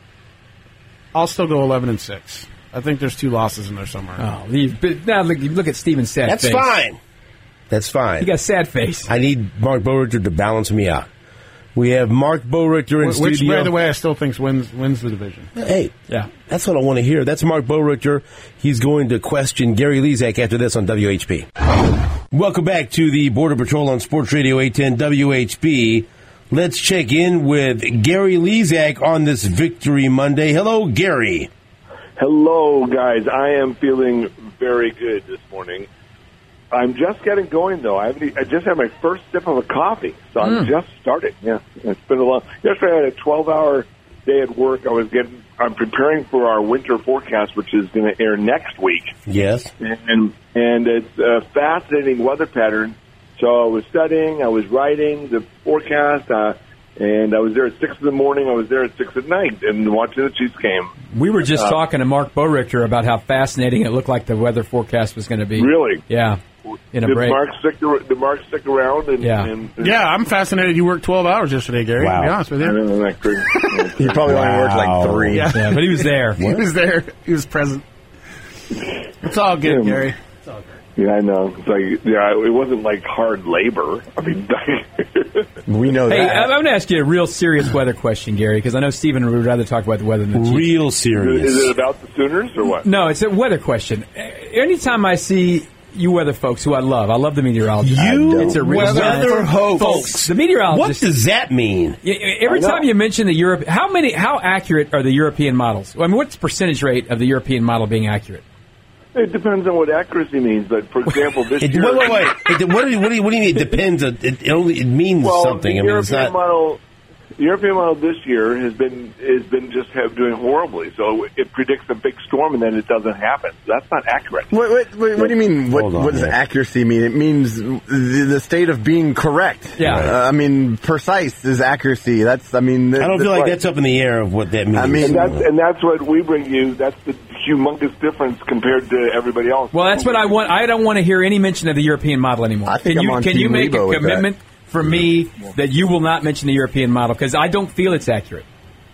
[SPEAKER 2] I'll still go eleven and six. I think there's two losses in there somewhere.
[SPEAKER 3] Oh, you, but now look, look at Steven's sad
[SPEAKER 1] That's
[SPEAKER 3] face.
[SPEAKER 1] fine. That's fine.
[SPEAKER 3] He got a sad face.
[SPEAKER 1] I need Mark Bowrichter to balance me out. We have Mark Bowrichter in
[SPEAKER 2] Which, which,
[SPEAKER 1] studio.
[SPEAKER 2] by the way, I still think wins wins the division.
[SPEAKER 1] Hey,
[SPEAKER 3] Yeah.
[SPEAKER 1] that's what I want to hear. That's Mark Bowrichter. He's going to question Gary Lezak after this on W H P. Welcome back to the Border Patrol on Sports Radio eight ten W H P. Let's check in with Gary Lezak on this Victory Monday. Hello, Gary.
[SPEAKER 7] Hello, guys. I am feeling very good this morning. I'm just getting going, though. I, haven't, e- I just had my first sip of a coffee, so I'm just starting. Yeah, it's been a long. Yesterday, I had a twelve-hour day at work. I was getting. I'm preparing for our winter forecast, which is going to air next week,
[SPEAKER 1] Yes.
[SPEAKER 7] and and it's a fascinating weather pattern. So I was studying, I was writing the forecast, uh, and I was there at six in the morning. I was there at six at night, and watching the Chiefs game.
[SPEAKER 3] We were
[SPEAKER 1] Uh,
[SPEAKER 3] just talking to Mark Bowrichter about how fascinating it looked like the weather forecast was going to be.
[SPEAKER 7] Really?
[SPEAKER 3] Yeah. In a
[SPEAKER 7] Did
[SPEAKER 3] break.
[SPEAKER 7] Mark stick? ar- Did Mark stick around? And,
[SPEAKER 3] Yeah.
[SPEAKER 7] and, and
[SPEAKER 2] Yeah, I'm fascinated. You worked twelve hours yesterday, Gary.
[SPEAKER 1] Wow.
[SPEAKER 2] To be honest with
[SPEAKER 7] I
[SPEAKER 2] you,
[SPEAKER 7] don't know, that crazy.
[SPEAKER 4] He probably only worked
[SPEAKER 1] Wow.
[SPEAKER 4] like three.
[SPEAKER 2] Yeah.
[SPEAKER 3] Yeah, but he was there.
[SPEAKER 2] he was there. He was present. It's all good,
[SPEAKER 7] Yeah.
[SPEAKER 2] Gary.
[SPEAKER 7] Yeah, I know. It's like, yeah, it wasn't like hard labor. I mean,
[SPEAKER 4] We know
[SPEAKER 3] Hey,
[SPEAKER 4] that.
[SPEAKER 3] I'm going to ask you a real serious weather question, Gary, because I know Stephen would rather talk about the weather than the Chiefs.
[SPEAKER 1] Real
[SPEAKER 7] is
[SPEAKER 1] serious.
[SPEAKER 7] it about the Sooners or what?
[SPEAKER 3] No, it's a weather question. Anytime I see you weather folks, who I love, I love the meteorologists.
[SPEAKER 1] You
[SPEAKER 3] it's a real
[SPEAKER 1] weather
[SPEAKER 3] folks.
[SPEAKER 1] folks.
[SPEAKER 3] The
[SPEAKER 1] What
[SPEAKER 3] meteorologists.
[SPEAKER 1] does that mean?
[SPEAKER 3] Yeah, every time you mention the Europe, how many, how accurate are the European models? I mean, what's the percentage rate of the European model being accurate?
[SPEAKER 7] It depends on what accuracy means. But for example, this
[SPEAKER 1] It,
[SPEAKER 7] year,
[SPEAKER 1] wait, wait, wait. It, what, do you, what, do you, what do you mean? It depends. It, it only it means
[SPEAKER 7] well,
[SPEAKER 1] something.
[SPEAKER 7] the
[SPEAKER 1] I mean, it's
[SPEAKER 7] European
[SPEAKER 1] not.
[SPEAKER 7] model, the European model this year has been has been just have, doing horribly. So it predicts a big storm and then it doesn't happen. That's not accurate.
[SPEAKER 4] Wait, wait, wait, what do you mean? What,
[SPEAKER 1] Hold on,
[SPEAKER 4] what does
[SPEAKER 1] yeah.
[SPEAKER 4] accuracy mean? It means the, the state of being correct.
[SPEAKER 3] Yeah.
[SPEAKER 4] Uh, I mean, precise is accuracy. That's, I mean...
[SPEAKER 1] I don't feel like
[SPEAKER 7] right.
[SPEAKER 1] that's up in the air of what that means.
[SPEAKER 4] I mean-
[SPEAKER 7] And that's and that's what we bring you. That's the humongous difference compared to everybody else.
[SPEAKER 3] Well, that's what I want. I don't want to hear any mention of the European model anymore.
[SPEAKER 4] I think
[SPEAKER 3] can
[SPEAKER 4] I'm
[SPEAKER 3] you
[SPEAKER 4] on
[SPEAKER 3] can
[SPEAKER 4] Team
[SPEAKER 3] you make
[SPEAKER 4] Lebo
[SPEAKER 3] a
[SPEAKER 4] with
[SPEAKER 3] commitment for me that you will not mention the European model because I don't feel it's accurate.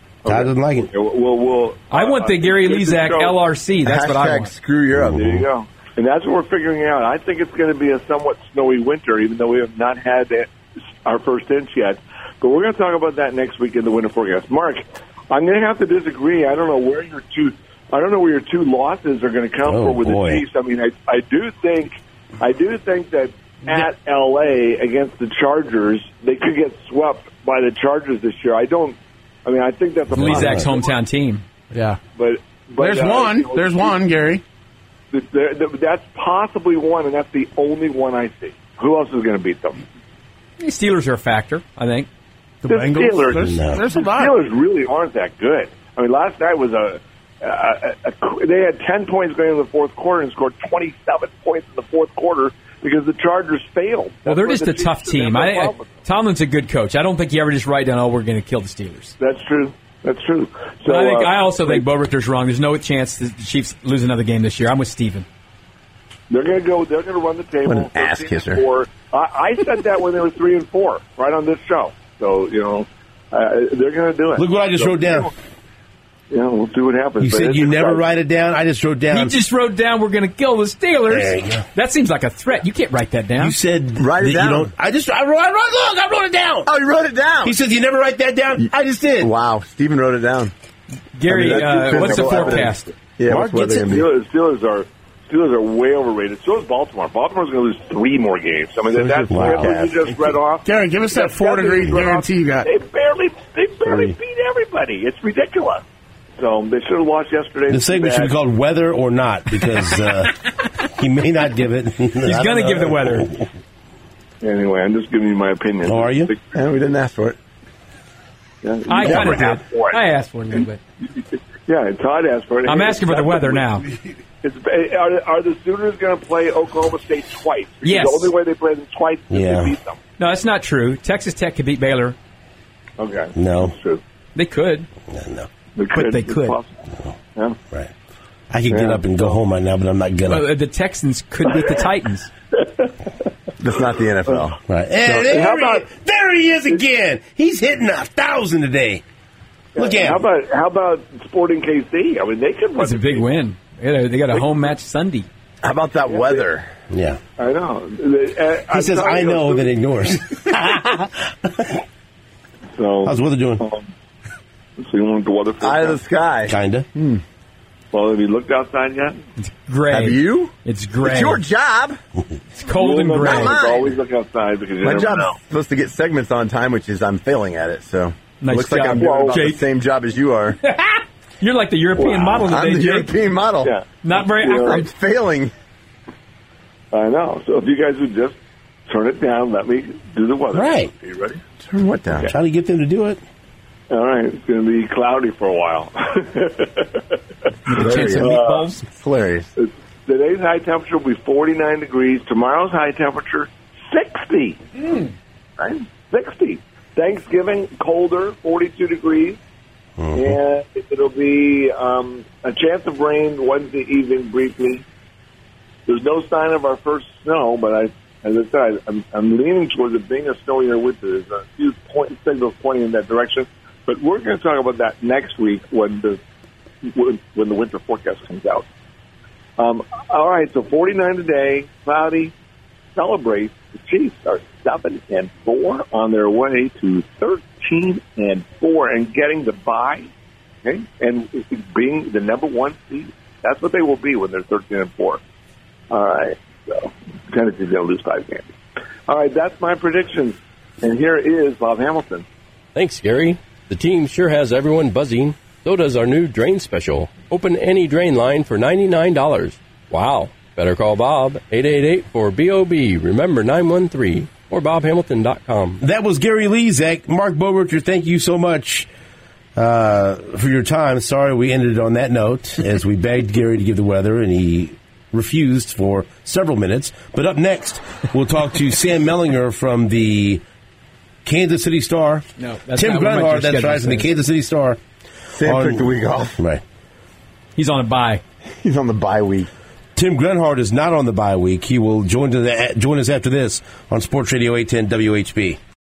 [SPEAKER 1] I don't like it.
[SPEAKER 7] Well, we'll, we'll
[SPEAKER 3] I want the
[SPEAKER 7] uh,
[SPEAKER 3] Gary
[SPEAKER 7] this is
[SPEAKER 3] Lezak
[SPEAKER 7] so-
[SPEAKER 3] L R C. That's
[SPEAKER 4] Hashtag
[SPEAKER 3] what I want.
[SPEAKER 4] screw Europe.
[SPEAKER 7] There you go. And that's what we're figuring out. I think it's going to be a somewhat snowy winter, even though we have not had that, our first inch yet. But we're going to talk about that next week in the winter forecast. Mark, I'm going to have to disagree. I don't know where your two, I don't know where your two losses are going to come
[SPEAKER 1] Oh,
[SPEAKER 7] from with
[SPEAKER 1] boy.
[SPEAKER 7] the Chiefs. I mean, I, I do think, I do think that at L A against the Chargers, they could get swept by the Chargers this year. I don't. I mean, I think that's a
[SPEAKER 3] Lezak's hometown team.
[SPEAKER 2] Yeah.
[SPEAKER 7] But, but
[SPEAKER 2] There's
[SPEAKER 7] uh,
[SPEAKER 2] one.
[SPEAKER 7] you know,
[SPEAKER 2] There's one, Gary.
[SPEAKER 7] There, there, that's possibly one, and that's the only one I see. Who else is going to beat them?
[SPEAKER 3] The Steelers are a factor, I think.
[SPEAKER 2] The
[SPEAKER 7] The
[SPEAKER 2] Bengals.
[SPEAKER 7] Steelers.
[SPEAKER 2] There's,
[SPEAKER 1] No.
[SPEAKER 2] there's a
[SPEAKER 7] The
[SPEAKER 2] lot.
[SPEAKER 7] Steelers really aren't that good. I mean, last night was a, a, a, a they had ten points going into the fourth quarter and scored twenty-seven points in the fourth quarter because the Chargers failed.
[SPEAKER 3] Well, they're
[SPEAKER 7] That's
[SPEAKER 3] just
[SPEAKER 7] where
[SPEAKER 3] a
[SPEAKER 7] the
[SPEAKER 3] tough
[SPEAKER 7] Chiefs-
[SPEAKER 3] team.
[SPEAKER 7] that's
[SPEAKER 3] I,
[SPEAKER 7] the
[SPEAKER 3] I,
[SPEAKER 7] problem.
[SPEAKER 3] Tomlin's a good coach. I don't think you ever just write down, oh, we're going to kill the Steelers.
[SPEAKER 7] That's true. That's true. So
[SPEAKER 3] But I, think,
[SPEAKER 7] uh,
[SPEAKER 3] I also think Bowrichter's wrong. There's no chance the Chiefs lose another game this year. I'm with Steven.
[SPEAKER 7] they're going to go. They're going to run the table.
[SPEAKER 4] What an ass
[SPEAKER 7] thirteen and
[SPEAKER 4] kisser.
[SPEAKER 7] four. I, I said that when they were three and four, right on this show. So you know, uh, they're going to do it.
[SPEAKER 1] Look what I just
[SPEAKER 7] So,
[SPEAKER 1] wrote down.
[SPEAKER 7] Yeah, we'll see what happens.
[SPEAKER 1] You
[SPEAKER 7] But
[SPEAKER 1] said
[SPEAKER 7] it's
[SPEAKER 1] you never
[SPEAKER 7] exciting.
[SPEAKER 1] write it down. I just wrote down.
[SPEAKER 3] He just wrote down we're going to kill the Steelers.
[SPEAKER 1] There you go.
[SPEAKER 3] That seems like a threat. You can't write that down.
[SPEAKER 1] You said
[SPEAKER 4] Write it
[SPEAKER 1] that you
[SPEAKER 4] down.
[SPEAKER 1] don't. I just. I wrote. I wrote. Look, I wrote it down.
[SPEAKER 4] Oh, you wrote it down.
[SPEAKER 1] He said you never write that down. I just did.
[SPEAKER 4] Wow, Steven wrote it down.
[SPEAKER 3] Gary,
[SPEAKER 4] I mean, that's
[SPEAKER 3] uh, what's the
[SPEAKER 4] physical
[SPEAKER 3] forecast?
[SPEAKER 4] evidence. Yeah,
[SPEAKER 1] Mark
[SPEAKER 4] what's weather
[SPEAKER 1] gets it.
[SPEAKER 4] gonna be?
[SPEAKER 7] Steelers, Steelers are Steelers are way overrated. So is Baltimore. Baltimore's going to lose three more games. I mean,
[SPEAKER 1] So
[SPEAKER 7] that
[SPEAKER 1] is Wow.
[SPEAKER 7] schedule you just read off.
[SPEAKER 2] Gary, give us that four
[SPEAKER 7] schedule
[SPEAKER 2] degree
[SPEAKER 7] you read off,
[SPEAKER 2] guarantee you got.
[SPEAKER 7] They barely, they barely
[SPEAKER 1] Three.
[SPEAKER 7] beat everybody. It's ridiculous. So they should have lost yesterday.
[SPEAKER 1] The segment should be called "Weather or Not" because uh, he may not give it.
[SPEAKER 3] He's going to give the weather.
[SPEAKER 7] Anyway, I'm just giving you my opinion.
[SPEAKER 1] Oh, are you?
[SPEAKER 4] Yeah, we didn't ask for it.
[SPEAKER 7] Yeah, you
[SPEAKER 3] I kind
[SPEAKER 7] never
[SPEAKER 3] of
[SPEAKER 7] asked
[SPEAKER 3] did.
[SPEAKER 7] for it.
[SPEAKER 3] I asked for it a little bit.
[SPEAKER 7] Yeah, Todd asked for it.
[SPEAKER 3] I'm asking for the weather now.
[SPEAKER 7] It's, are, are the Sooners going to play Oklahoma State twice? Because
[SPEAKER 3] Yes.
[SPEAKER 7] The only way they play them twice is
[SPEAKER 1] Yeah.
[SPEAKER 7] to beat them.
[SPEAKER 3] No, that's not true. Texas Tech could beat Baylor.
[SPEAKER 7] Okay.
[SPEAKER 1] No.
[SPEAKER 7] That's true.
[SPEAKER 3] They could.
[SPEAKER 1] No, no.
[SPEAKER 7] They could.
[SPEAKER 3] they
[SPEAKER 7] It's
[SPEAKER 3] could.
[SPEAKER 7] possible. Yeah.
[SPEAKER 1] Right. I could get
[SPEAKER 7] Yeah.
[SPEAKER 1] up and go home right now, but I'm not gonna.
[SPEAKER 3] Uh, the Texans could beat the Titans.
[SPEAKER 4] That's not the N F L.
[SPEAKER 1] Right. And there,
[SPEAKER 7] how
[SPEAKER 1] he,
[SPEAKER 7] about-
[SPEAKER 1] there he is again. He's hitting a thousand today. Look at
[SPEAKER 7] How
[SPEAKER 1] him.
[SPEAKER 7] about how about Sporting K C? I mean, they could.
[SPEAKER 3] That's a big win. They got a, they got a home match Sunday.
[SPEAKER 4] How about that weather?
[SPEAKER 1] Yeah.
[SPEAKER 7] I know. He
[SPEAKER 1] He says, I know, that ignores.
[SPEAKER 7] So,
[SPEAKER 1] How's the weather doing?
[SPEAKER 7] um, so you want the weather
[SPEAKER 4] Eye of the sky.
[SPEAKER 1] Kinda.
[SPEAKER 7] Well, have you looked outside yet?
[SPEAKER 3] Gray.
[SPEAKER 4] Have you?
[SPEAKER 3] It's gray.
[SPEAKER 4] It's your job.
[SPEAKER 3] It's cold and
[SPEAKER 7] Well,
[SPEAKER 3] gray.
[SPEAKER 7] no,
[SPEAKER 4] Not mine.
[SPEAKER 7] Always look outside because you
[SPEAKER 4] My
[SPEAKER 7] never
[SPEAKER 4] job's
[SPEAKER 7] know.
[SPEAKER 4] supposed to get segments on time, which is I'm failing at it. So
[SPEAKER 3] Nice
[SPEAKER 4] looks like
[SPEAKER 3] job,
[SPEAKER 4] I'm doing about
[SPEAKER 3] Jake.
[SPEAKER 4] the same job as you are.
[SPEAKER 3] You're like the European
[SPEAKER 7] Wow.
[SPEAKER 3] model
[SPEAKER 4] I'm
[SPEAKER 3] today,
[SPEAKER 4] the
[SPEAKER 3] Jake.
[SPEAKER 4] European model.
[SPEAKER 7] Yeah.
[SPEAKER 3] Not very
[SPEAKER 7] Yeah.
[SPEAKER 3] accurate.
[SPEAKER 4] I'm failing.
[SPEAKER 7] I know. So if you guys would just turn it down, let me do the weather.
[SPEAKER 1] Right.
[SPEAKER 7] Are you ready?
[SPEAKER 4] Turn what down?
[SPEAKER 1] Trying to get them to do it.
[SPEAKER 7] All right. It's going to be cloudy for a while.
[SPEAKER 3] Chance of meatballs.
[SPEAKER 4] It's hilarious.
[SPEAKER 7] Today's high temperature will be forty-nine degrees. Tomorrow's high temperature, sixty. Right? sixty. Thanksgiving, colder, forty-two degrees. And it'll be um, a chance of rain Wednesday evening briefly. There's no sign of our first snow, but I, as I said, I'm, I'm leaning towards it being a snowier winter. There's a few point, signals pointing in that direction. But we're going to talk about that next week when the when, when the winter forecast comes out. Um, all right, so forty-nine today, cloudy. Celebrate. The Chiefs are seven and four on their way to thirteen and four and getting the bye. Okay, and being the number one seed. That's what they will be when they're thirteen and four. All right, so Tennessee's going to lose five games. All right, that's my predictions. And here is Bob Hamilton.
[SPEAKER 8] Thanks, Gary. The team sure has everyone buzzing. So does our new drain special. Open any drain line for ninety-nine dollars. Wow. Better call Bob, eight eight eight four B O B. Remember, nine one three, or bob hamilton dot com.
[SPEAKER 1] That was Gary Lezak. Mark Bobercher, thank you so much uh, for your time. Sorry we ended on that note as we begged Gary to give the weather, and he refused for several minutes. But up next, we'll talk to Sam Mellinger from the Kansas City Star.
[SPEAKER 3] No, that's
[SPEAKER 1] Tim
[SPEAKER 3] not what my
[SPEAKER 1] Grunhard, that's
[SPEAKER 3] schedule
[SPEAKER 1] right, from the
[SPEAKER 3] says.
[SPEAKER 1] Kansas City Star.
[SPEAKER 4] Sam
[SPEAKER 1] On-
[SPEAKER 4] took the week off.
[SPEAKER 1] Right.
[SPEAKER 3] He's on a bye.
[SPEAKER 4] He's on the bye week.
[SPEAKER 1] Tim Grunhard is not on the bye week. He will join, to the, join us after this on Sports Radio eight ten W H B.